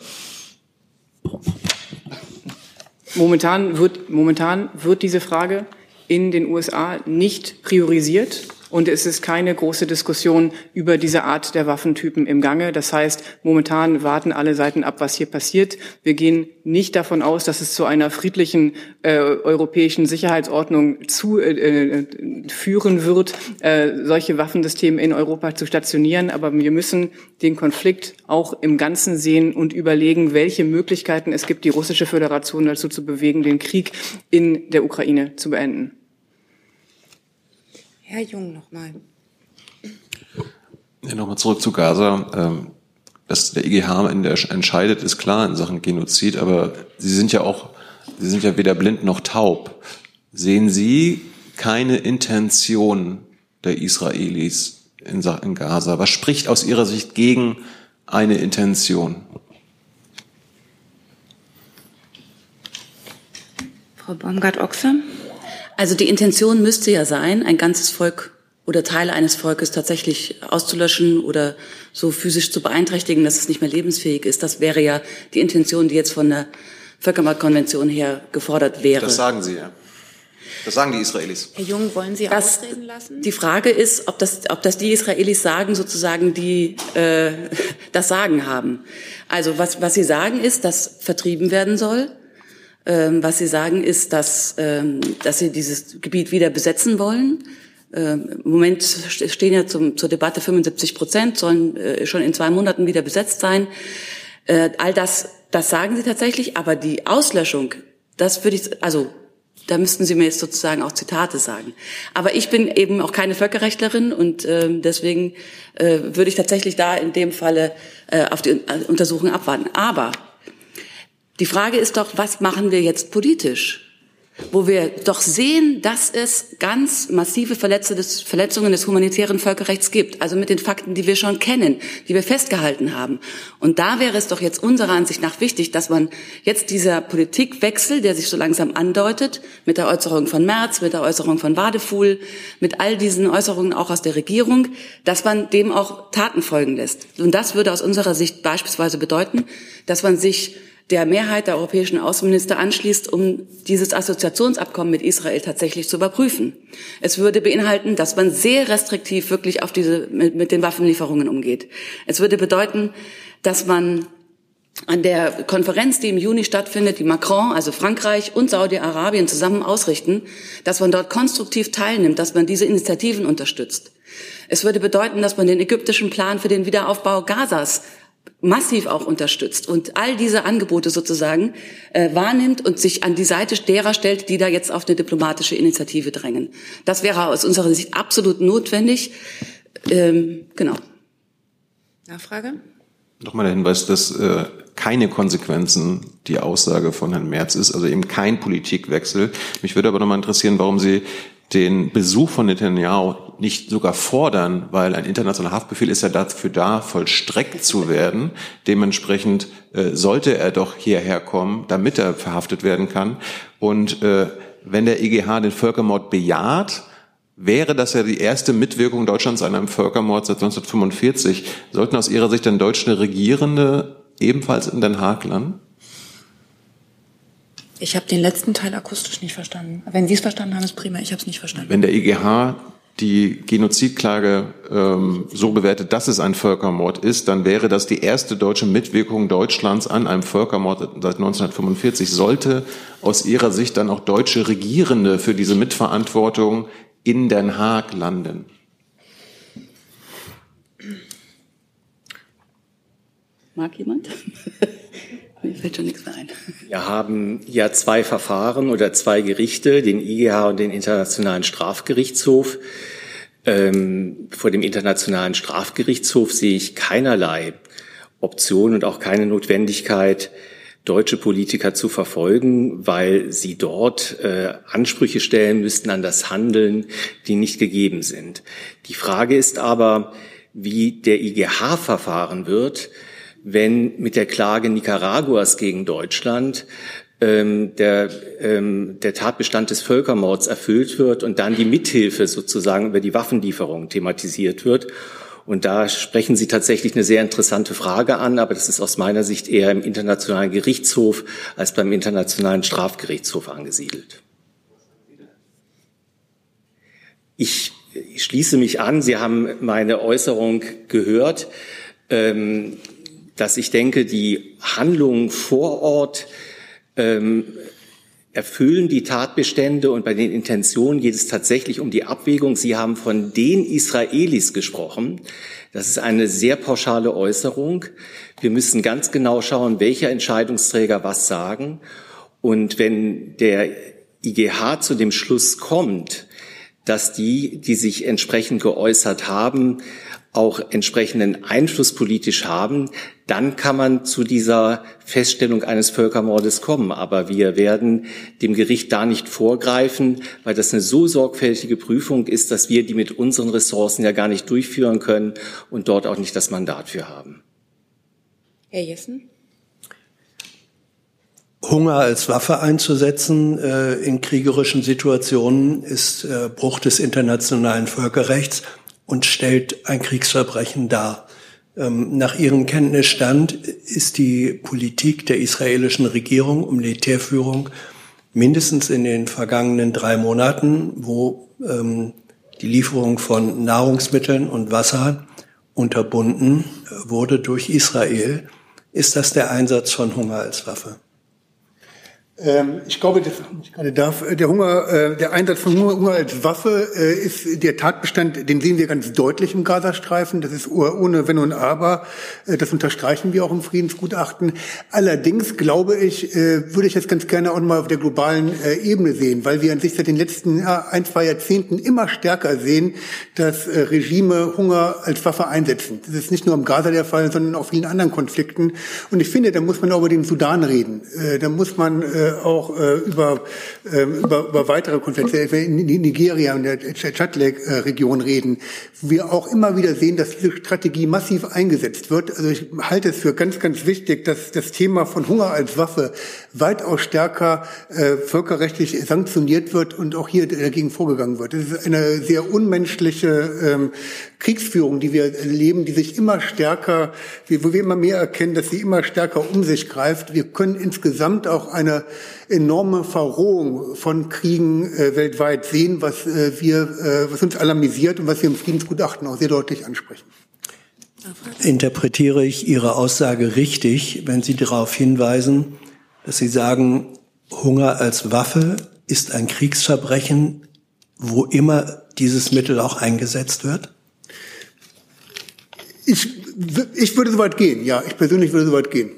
Momentan wird, momentan wird diese Frage in den U S A nicht priorisiert und es ist keine große Diskussion über diese Art der Waffentypen im Gange. Das heißt, momentan warten alle Seiten ab, was hier passiert. Wir gehen nicht davon aus, dass es zu einer friedlichen äh, europäischen Sicherheitsordnung zu, äh, führen wird, äh, solche Waffensysteme in Europa zu stationieren. Aber wir müssen den Konflikt auch im Ganzen sehen und überlegen, welche Möglichkeiten es gibt, die Russische Föderation dazu zu bewegen, den Krieg in der Ukraine zu beenden. Herr Jung nochmal. Ja, nochmal zurück zu Gaza. Dass der I G H entscheidet, ist klar in Sachen Genozid, aber Sie sind ja auch, Sie sind ja weder blind noch taub. Sehen Sie keine Intention der Israelis in Sachen Gaza? Was spricht aus Ihrer Sicht gegen eine Intention? Frau Baumgart-Ochse? Also die Intention müsste ja sein, ein ganzes Volk oder Teile eines Volkes tatsächlich auszulöschen oder so physisch zu beeinträchtigen, dass es nicht mehr lebensfähig ist. Das wäre ja die Intention, die jetzt von der Völkermordkonvention her gefordert wäre. Das sagen Sie, ja. Das sagen die Israelis. Herr Jung, wollen Sie das, ausreden lassen? Die Frage ist, ob das, ob das die Israelis sagen, sozusagen, die äh, das Sagen haben. Also was, was sie sagen ist, dass vertrieben werden soll. Ähm, was sie sagen ist, dass, ähm, dass sie dieses Gebiet wieder besetzen wollen. Ähm, Im Moment stehen ja zum, zur Debatte fünfundsiebzig Prozent, sollen äh, schon in zwei Monaten wieder besetzt sein. Äh, all das, das sagen sie tatsächlich, aber die Auslöschung, das würde ich, also da müssten Sie mir jetzt sozusagen auch Zitate sagen. Aber ich bin eben auch keine Völkerrechtlerin und äh, deswegen äh, würde ich tatsächlich da in dem Falle äh, auf die Untersuchung abwarten. Aber die Frage ist doch, was machen wir jetzt politisch? Wo wir doch sehen, dass es ganz massive Verletzungen des humanitären Völkerrechts gibt. Also mit den Fakten, die wir schon kennen, die wir festgehalten haben. Und da wäre es doch jetzt unserer Ansicht nach wichtig, dass man jetzt dieser Politikwechsel, der sich so langsam andeutet, mit der Äußerung von Merz, mit der Äußerung von Wadefuhl, mit all diesen Äußerungen auch aus der Regierung, dass man dem auch Taten folgen lässt. Und das würde aus unserer Sicht beispielsweise bedeuten, dass man sich der Mehrheit der europäischen Außenminister anschließt, um dieses Assoziationsabkommen mit Israel tatsächlich zu überprüfen. Es würde beinhalten, dass man sehr restriktiv wirklich auf diese, mit, mit den Waffenlieferungen umgeht. Es würde bedeuten, dass man an der Konferenz, die im Juni stattfindet, die Macron, also Frankreich und Saudi-Arabien zusammen ausrichten, dass man dort konstruktiv teilnimmt, dass man diese Initiativen unterstützt. Es würde bedeuten, dass man den ägyptischen Plan für den Wiederaufbau Gazas massiv auch unterstützt und all diese Angebote sozusagen äh, wahrnimmt und sich an die Seite derer stellt, die da jetzt auf eine diplomatische Initiative drängen. Das wäre aus unserer Sicht absolut notwendig. Ähm, genau. Nachfrage? Nochmal der Hinweis, dass äh, keine Konsequenzen die Aussage von Herrn Merz ist, also eben kein Politikwechsel. Mich würde aber nochmal interessieren, warum Sie den Besuch von Netanyahu nicht sogar fordern, weil ein internationaler Haftbefehl ist ja dafür da, vollstreckt zu werden. Dementsprechend äh, sollte er doch hierher kommen, damit er verhaftet werden kann. Und äh, wenn der I G H den Völkermord bejaht, wäre das ja die erste Mitwirkung Deutschlands an einem Völkermord seit neunzehnhundertfünfundvierzig. Sollten aus Ihrer Sicht dann deutsche Regierende ebenfalls in Den Haag landen? Ich habe den letzten Teil akustisch nicht verstanden. Wenn Sie es verstanden haben, ist prima. Ich habe es nicht verstanden. Wenn der I G H die Genozidklage ähm, so bewertet, dass es ein Völkermord ist, dann wäre das die erste deutsche Mitwirkung Deutschlands an einem Völkermord seit neunzehnhundertfünfundvierzig. Sollte aus Ihrer Sicht dann auch deutsche Regierende für diese Mitverantwortung in Den Haag landen? Mag jemand? Mir fällt schon nichts mehr ein. Wir haben ja zwei Verfahren oder zwei Gerichte, den I G H und den Internationalen Strafgerichtshof. Ähm, vor dem Internationalen Strafgerichtshof sehe ich keinerlei Option und auch keine Notwendigkeit, deutsche Politiker zu verfolgen, weil sie dort äh, Ansprüche stellen müssten an das Handeln, die nicht gegeben sind. Die Frage ist aber, wie der I G H verfahren wird, wenn mit der Klage Nicaraguas gegen Deutschland ähm, der, ähm, der Tatbestand des Völkermords erfüllt wird und dann die Mithilfe sozusagen über die Waffenlieferung thematisiert wird. Und da sprechen Sie tatsächlich eine sehr interessante Frage an, aber das ist aus meiner Sicht eher im Internationalen Gerichtshof als beim Internationalen Strafgerichtshof angesiedelt. Ich, ich schließe mich an, Sie haben meine Äußerung gehört, ähm, dass ich denke, die Handlungen vor Ort ähm, erfüllen die Tatbestände und bei den Intentionen geht es tatsächlich um die Abwägung. Sie haben von den Israelis gesprochen. Das ist eine sehr pauschale Äußerung. Wir müssen ganz genau schauen, welcher Entscheidungsträger was sagen. Und wenn der I G H zu dem Schluss kommt, dass die, die sich entsprechend geäußert haben, auch entsprechenden Einfluss politisch haben, dann kann man zu dieser Feststellung eines Völkermordes kommen. Aber wir werden dem Gericht da nicht vorgreifen, weil das eine so sorgfältige Prüfung ist, dass wir die mit unseren Ressourcen ja gar nicht durchführen können und dort auch nicht das Mandat für haben. Herr Jessen? Hunger als Waffe einzusetzen äh, in kriegerischen Situationen ist äh, Bruch des internationalen Völkerrechts und stellt ein Kriegsverbrechen dar. Ähm, nach ihrem Kenntnisstand ist die Politik der israelischen Regierung um Militärführung mindestens in den vergangenen drei Monaten, wo ähm, die Lieferung von Nahrungsmitteln und Wasser unterbunden wurde durch Israel, ist das der Einsatz von Hunger als Waffe? Ich glaube, das, ich gerade darf, der Hunger, der Einsatz von Hunger als Waffe ist der Tatbestand, den sehen wir ganz deutlich im Gazastreifen. Das ist ohne Wenn und Aber. Das unterstreichen wir auch im Friedensgutachten. Allerdings, glaube ich, würde ich das ganz gerne auch mal auf der globalen Ebene sehen, weil wir an sich seit den letzten ein, zwei Jahrzehnten immer stärker sehen, dass Regime Hunger als Waffe einsetzen. Das ist nicht nur im Gaza der Fall, sondern auch vielen anderen Konflikten. Und ich finde, da muss man auch über den Sudan reden. Da muss man äh, auch äh, über, äh, über, über weitere Konflikte, in Nigeria und der Tschad-Region reden, wo wir auch immer wieder sehen, dass diese Strategie massiv eingesetzt wird. Also ich halte es für ganz, ganz wichtig, dass das Thema von Hunger als Waffe weitaus stärker äh, völkerrechtlich sanktioniert wird und auch hier dagegen vorgegangen wird. Das ist eine sehr unmenschliche ähm, Kriegsführung, die wir erleben, die sich immer stärker, wo wir immer mehr erkennen, dass sie immer stärker um sich greift. Wir können insgesamt auch eine enorme Verrohung von Kriegen äh, weltweit sehen, was äh, wir, äh, was uns alarmisiert und was wir im Friedensgutachten auch sehr deutlich ansprechen. Interpretiere ich Ihre Aussage richtig, wenn Sie darauf hinweisen, dass Sie sagen, Hunger als Waffe ist ein Kriegsverbrechen, wo immer dieses Mittel auch eingesetzt wird? Ich, ich würde so weit gehen, ja. Ich persönlich würde so weit gehen.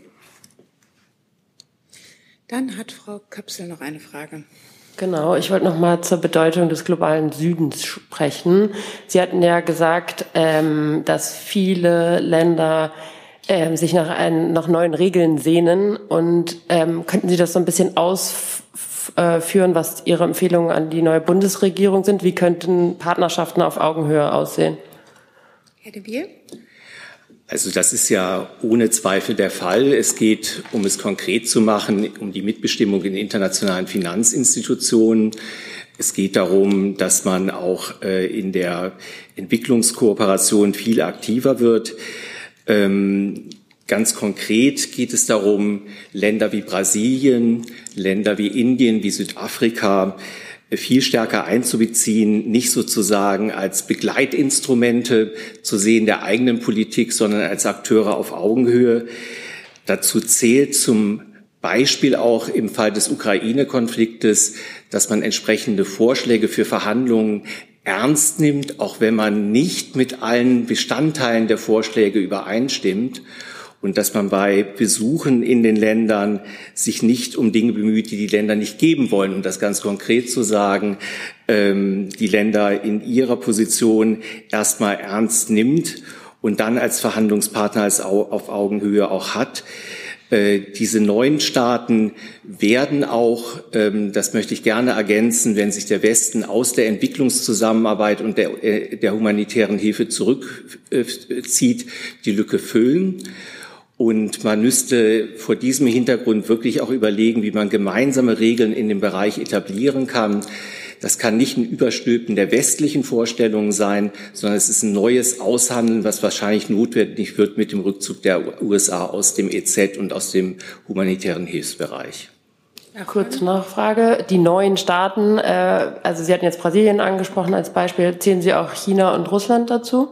Dann hat Frau Köpsel noch eine Frage. Genau, ich wollte noch mal zur Bedeutung des globalen Südens sprechen. Sie hatten ja gesagt, ähm, dass viele Länder ähm, sich nach, ein, nach neuen Regeln sehnen. Und ähm, könnten Sie das so ein bisschen ausführen, was Ihre Empfehlungen an die neue Bundesregierung sind? Wie könnten Partnerschaften auf Augenhöhe aussehen? Herr de Biel? Also das ist ja ohne Zweifel der Fall. Es geht, um es konkret zu machen, um die Mitbestimmung in internationalen Finanzinstitutionen. Es geht darum, dass man auch äh, in der Entwicklungskooperation viel aktiver wird. Ähm, ganz konkret geht es darum, Länder wie Brasilien, Länder wie Indien, wie Südafrika viel stärker einzubeziehen, nicht sozusagen als Begleitinstrumente zu sehen der eigenen Politik, sondern als Akteure auf Augenhöhe. Dazu zählt zum Beispiel auch im Fall des Ukraine-Konfliktes, dass man entsprechende Vorschläge für Verhandlungen ernst nimmt, auch wenn man nicht mit allen Bestandteilen der Vorschläge übereinstimmt. Und dass man bei Besuchen in den Ländern sich nicht um Dinge bemüht, die die Länder nicht geben wollen. Um das ganz konkret zu sagen, ähm, die Länder in ihrer Position erstmal ernst nimmt und dann als Verhandlungspartner als au- auf Augenhöhe auch hat. Äh, diese neuen Staaten werden auch, ähm, das möchte ich gerne ergänzen, wenn sich der Westen aus der Entwicklungszusammenarbeit und der, äh, der humanitären Hilfe zurückzieht, äh, die Lücke füllen. Und man müsste vor diesem Hintergrund wirklich auch überlegen, wie man gemeinsame Regeln in dem Bereich etablieren kann. Das kann nicht ein Überstülpen der westlichen Vorstellungen sein, sondern es ist ein neues Aushandeln, was wahrscheinlich notwendig wird mit dem Rückzug der U S A aus dem E Z und aus dem humanitären Hilfsbereich. Ja, kurze Nachfrage. Die neuen Staaten, äh, also Sie hatten jetzt Brasilien angesprochen als Beispiel, zählen Sie auch China und Russland dazu?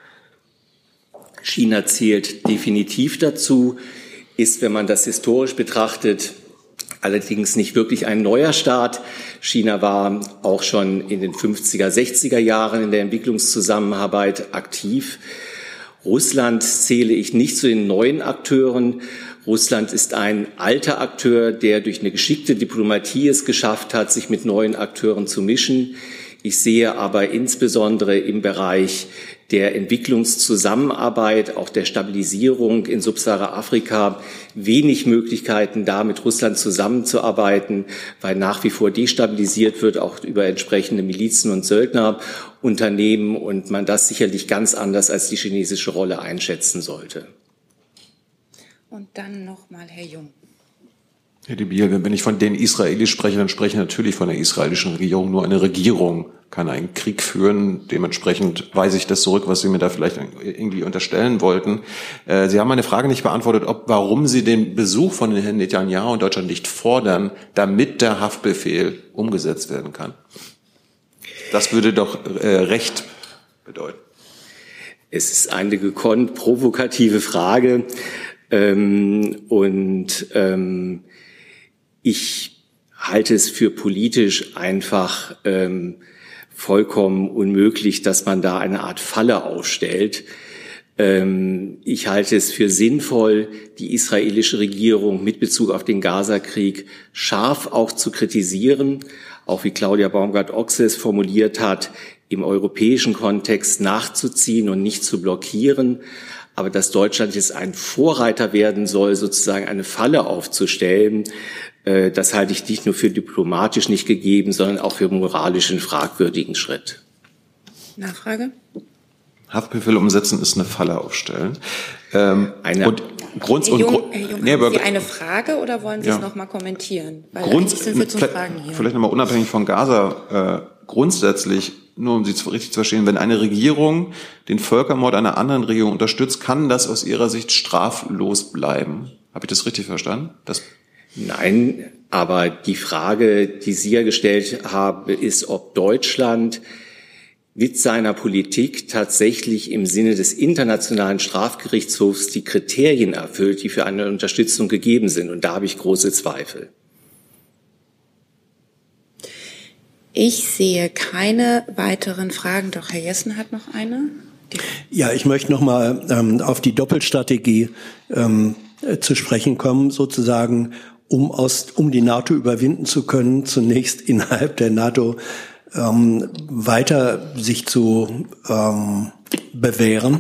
China zählt definitiv dazu, ist, wenn man das historisch betrachtet, allerdings nicht wirklich ein neuer Staat. China war auch schon in den fünfziger, sechziger Jahren in der Entwicklungszusammenarbeit aktiv. Russland zähle ich nicht zu den neuen Akteuren. Russland ist ein alter Akteur, der durch eine geschickte Diplomatie es geschafft hat, sich mit neuen Akteuren zu mischen. Ich sehe aber insbesondere im Bereich der Entwicklungszusammenarbeit, auch der Stabilisierung in Subsahara-Afrika wenig Möglichkeiten, da mit Russland zusammenzuarbeiten, weil nach wie vor destabilisiert wird, auch über entsprechende Milizen und Söldnerunternehmen und man das sicherlich ganz anders als die chinesische Rolle einschätzen sollte. Und dann nochmal Herr Jung. Herr de Biel, wenn ich von den Israelis spreche, dann spreche ich natürlich von der israelischen Regierung. Nur eine Regierung kann einen Krieg führen. Dementsprechend weise ich das zurück, was Sie mir da vielleicht irgendwie unterstellen wollten. Äh, Sie haben meine Frage nicht beantwortet, ob, warum Sie den Besuch von Herrn Netanyahu in Deutschland nicht fordern, damit der Haftbefehl umgesetzt werden kann. Das würde doch äh, Recht bedeuten. Es ist eine gekonnt provokative Frage. Ähm, und ähm, ich halte es für politisch einfach ähm, vollkommen unmöglich, dass man da eine Art Falle aufstellt. Ähm, ich halte es für sinnvoll, die israelische Regierung mit Bezug auf den Gaza-Krieg scharf auch zu kritisieren, auch wie Claudia Baumgart-Ochse es formuliert hat, im europäischen Kontext nachzuziehen und nicht zu blockieren. Aber dass Deutschland jetzt ein Vorreiter werden soll, sozusagen eine Falle aufzustellen, Das halte ich nicht nur für diplomatisch nicht gegeben, sondern auch für moralisch einen fragwürdigen Schritt. Nachfrage? Haftbefehle umsetzen ist eine Falle aufstellen. Ähm, eine, und Grund, Herr Jung, und, Herr Jung, nee, haben aber, Sie eine Frage oder wollen Sie ja. es noch mal kommentieren? Weil Grund, sind wir zum vielleicht, Fragen hier. vielleicht nochmal unabhängig von Gaza, äh, grundsätzlich, nur um Sie zu, richtig zu verstehen, wenn eine Regierung den Völkermord einer anderen Regierung unterstützt, kann das aus Ihrer Sicht straflos bleiben. Habe ich das richtig verstanden? Das Nein, aber die Frage, die Sie ja gestellt haben, ist, ob Deutschland mit seiner Politik tatsächlich im Sinne des Internationalen Strafgerichtshofs die Kriterien erfüllt, die für eine Unterstützung gegeben sind. Und da habe ich große Zweifel. Ich sehe keine weiteren Fragen. Doch Herr Jessen hat noch eine. Ja, ich möchte noch mal ähm, auf die Doppelstrategie ähm, äh, zu sprechen kommen, sozusagen, um aus, um die NATO überwinden zu können, zunächst innerhalb der NATO ähm, weiter sich zu ähm, bewähren.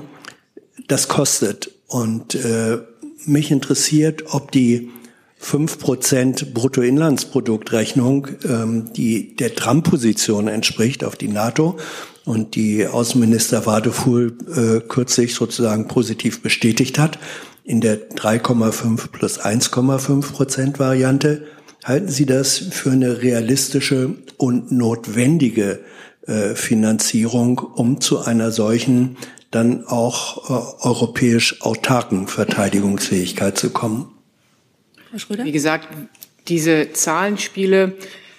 Das kostet. Und äh, mich interessiert, ob die fünf Prozent Bruttoinlandsproduktrechnung, ähm, die der Trump-Position entspricht auf die NATO und die Außenminister Wadefuhl äh, kürzlich sozusagen positiv bestätigt hat, in der drei Komma fünf plus eins Komma fünf Prozent Variante. Halten Sie das für eine realistische und notwendige äh, Finanzierung, um zu einer solchen dann auch äh, europäisch autarken Verteidigungsfähigkeit zu kommen? Herr Schröder? Wie gesagt, diese Zahlenspiele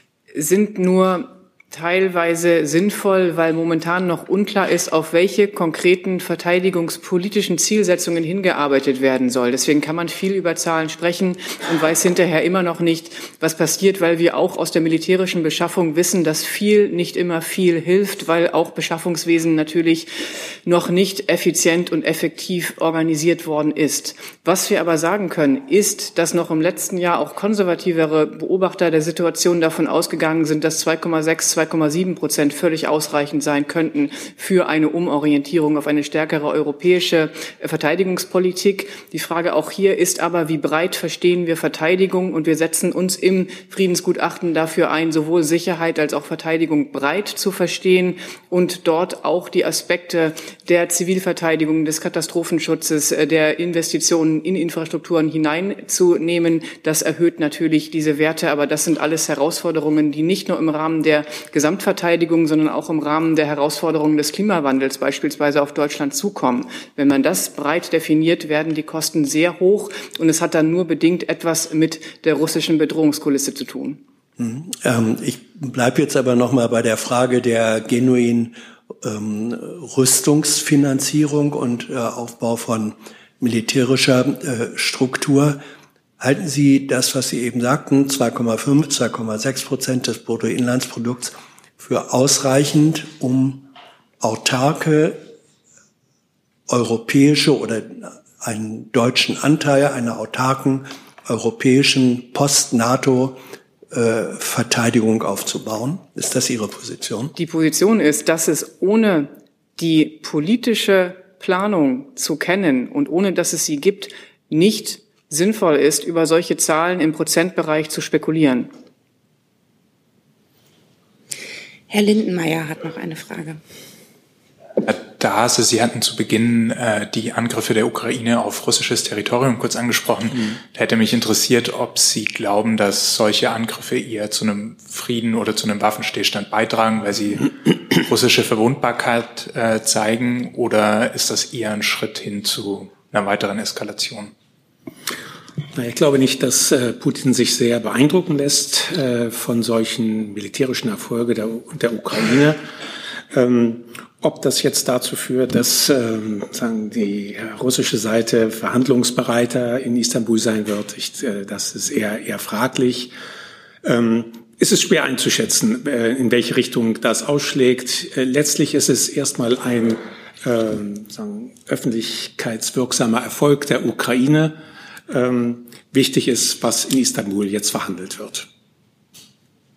sind nur teilweise sinnvoll, weil momentan noch unklar ist, auf welche konkreten verteidigungspolitischen Zielsetzungen hingearbeitet werden soll. Deswegen kann man viel über Zahlen sprechen und weiß hinterher immer noch nicht, was passiert, weil wir auch aus der militärischen Beschaffung wissen, dass viel nicht immer viel hilft, weil auch Beschaffungswesen natürlich noch nicht effizient und effektiv organisiert worden ist. Was wir aber sagen können, ist, dass noch im letzten Jahr auch konservativere Beobachter der Situation davon ausgegangen sind, dass zwei Komma sechs, zwei Komma sieben Prozent völlig ausreichend sein könnten für eine Umorientierung auf eine stärkere europäische Verteidigungspolitik. Die Frage auch hier ist aber, wie breit verstehen wir Verteidigung? Und wir setzen uns im Friedensgutachten dafür ein, sowohl Sicherheit als auch Verteidigung breit zu verstehen und dort auch die Aspekte der Zivilverteidigung, des Katastrophenschutzes, der Investitionen in Infrastrukturen hineinzunehmen. Das erhöht natürlich diese Werte, aber das sind alles Herausforderungen, die nicht nur im Rahmen der Gesamtverteidigung, sondern auch im Rahmen der Herausforderungen des Klimawandels beispielsweise auf Deutschland zukommen. Wenn man das breit definiert, werden die Kosten sehr hoch und es hat dann nur bedingt etwas mit der russischen Bedrohungskulisse zu tun. Mhm. Ähm, ich bleibe jetzt aber noch mal bei der Frage der genuinen ähm, Rüstungsfinanzierung und äh, Aufbau von militärischer äh, Struktur. Halten Sie das, was Sie eben sagten, zwei Komma fünf, zwei Komma sechs Prozent des Bruttoinlandsprodukts für ausreichend, um autarke europäische oder einen deutschen Anteil einer autarken europäischen Post-NATO-Verteidigung aufzubauen? Ist das Ihre Position? Die Position ist, dass es ohne die politische Planung zu kennen und ohne dass es sie gibt, nicht sinnvoll ist, über solche Zahlen im Prozentbereich zu spekulieren. Herr Lindenmeier hat noch eine Frage. Herr Dase, Sie hatten zu Beginn äh, die Angriffe der Ukraine auf russisches Territorium kurz angesprochen. Mhm. Da hätte mich interessiert, ob Sie glauben, dass solche Angriffe eher zu einem Frieden oder zu einem Waffenstillstand beitragen, weil sie russische Verwundbarkeit äh, zeigen, oder ist das eher ein Schritt hin zu einer weiteren Eskalation? Ich glaube nicht, dass äh, Putin sich sehr beeindrucken lässt äh, von solchen militärischen Erfolgen der, der Ukraine. Ähm, ob das jetzt dazu führt, dass ähm, sagen die russische Seite verhandlungsbereiter in Istanbul sein wird, ich, äh, das ist eher, eher fraglich. Ähm, es ist schwer einzuschätzen, äh, in welche Richtung das ausschlägt. Äh, letztlich ist es erstmal ein äh, sagen, öffentlichkeitswirksamer Erfolg der Ukraine. Ähm, wichtig ist, was in Istanbul jetzt verhandelt wird.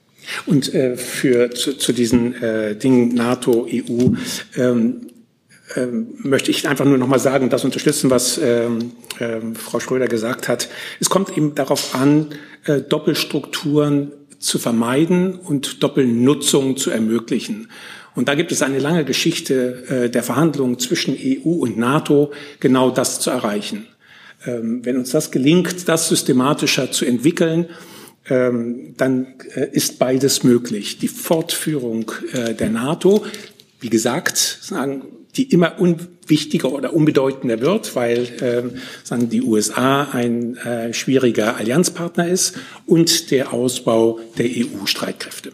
Und äh, für zu, zu diesen äh, Dingen NATO, E U, ähm, ähm, möchte ich einfach nur noch mal sagen, das unterstützen, was ähm, ähm, Frau Schröder gesagt hat. Es kommt eben darauf an, äh, Doppelstrukturen zu vermeiden und Doppelnutzung zu ermöglichen. Und da gibt es eine lange Geschichte äh, der Verhandlungen zwischen E U und NATO, genau das zu erreichen. Ähm, wenn uns das gelingt, das systematischer zu entwickeln, ähm, dann äh, ist beides möglich. Die Fortführung äh, der NATO, wie gesagt, sagen, die immer unwichtiger oder unbedeutender wird, weil äh, sagen die U S A ein äh, schwieriger Allianzpartner ist, und der Ausbau der E U-Streitkräfte.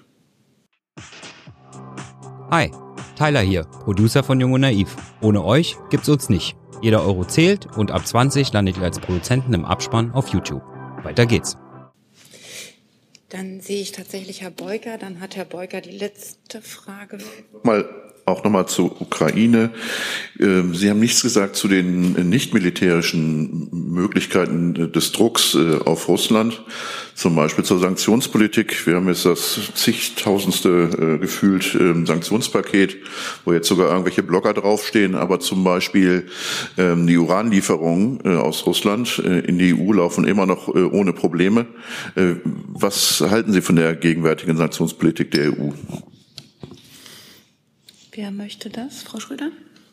Hi, Tyler hier, Producer von Jung und Naiv. Ohne euch gibt's uns nicht. Jeder Euro zählt und ab zwanzig landet ihr als Produzenten im Abspann auf YouTube. Weiter geht's. Dann sehe ich tatsächlich Herr Beuker. Dann hat Herr Beuker die letzte Frage. Mal auch nochmal zur Ukraine. Sie haben nichts gesagt zu den nicht militärischen Möglichkeiten des Drucks auf Russland, zum Beispiel zur Sanktionspolitik. Wir haben jetzt das zigtausendste gefühlt Sanktionspaket, wo jetzt sogar irgendwelche Blogger draufstehen, aber zum Beispiel die Uranlieferungen aus Russland in die E U laufen immer noch ohne Probleme. Was halten Sie von der gegenwärtigen Sanktionspolitik der E U? Wer möchte das? Frau Schröder?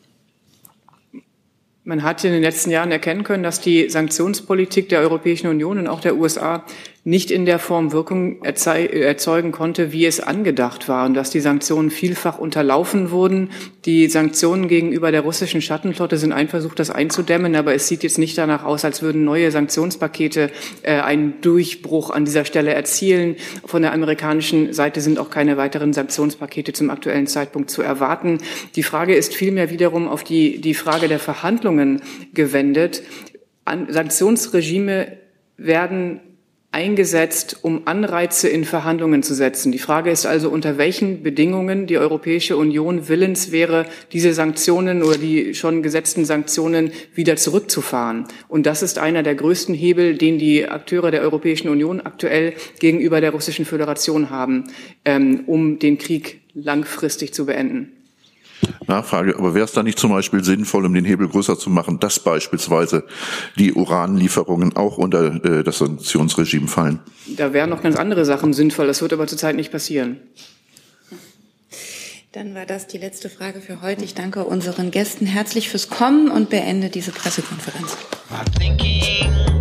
Man hat in den letzten Jahren erkennen können, dass die Sanktionspolitik der Europäischen Union und auch der U S A nicht in der Form Wirkung erzeugen konnte, wie es angedacht war, und dass die Sanktionen vielfach unterlaufen wurden. Die Sanktionen gegenüber der russischen Schattenflotte sind ein Versuch, das einzudämmen, aber es sieht jetzt nicht danach aus, als würden neue Sanktionspakete äh, einen Durchbruch an dieser Stelle erzielen. Von der amerikanischen Seite sind auch keine weiteren Sanktionspakete zum aktuellen Zeitpunkt zu erwarten. Die Frage ist vielmehr wiederum auf die, die Frage der Verhandlungen gewendet. An, Sanktionsregime werden eingesetzt, um Anreize in Verhandlungen zu setzen. Die Frage ist also, unter welchen Bedingungen die Europäische Union willens wäre, diese Sanktionen oder die schon gesetzten Sanktionen wieder zurückzufahren. Und das ist einer der größten Hebel, den die Akteure der Europäischen Union aktuell gegenüber der Russischen Föderation haben, um den Krieg langfristig zu beenden. Nachfrage, aber wäre es da nicht zum Beispiel sinnvoll, um den Hebel größer zu machen, dass beispielsweise die Uranlieferungen auch unter äh, das Sanktionsregime fallen? Da wären noch ganz andere Sachen sinnvoll, das wird aber zurzeit nicht passieren. Dann war das die letzte Frage für heute. Ich danke unseren Gästen herzlich fürs Kommen und beende diese Pressekonferenz.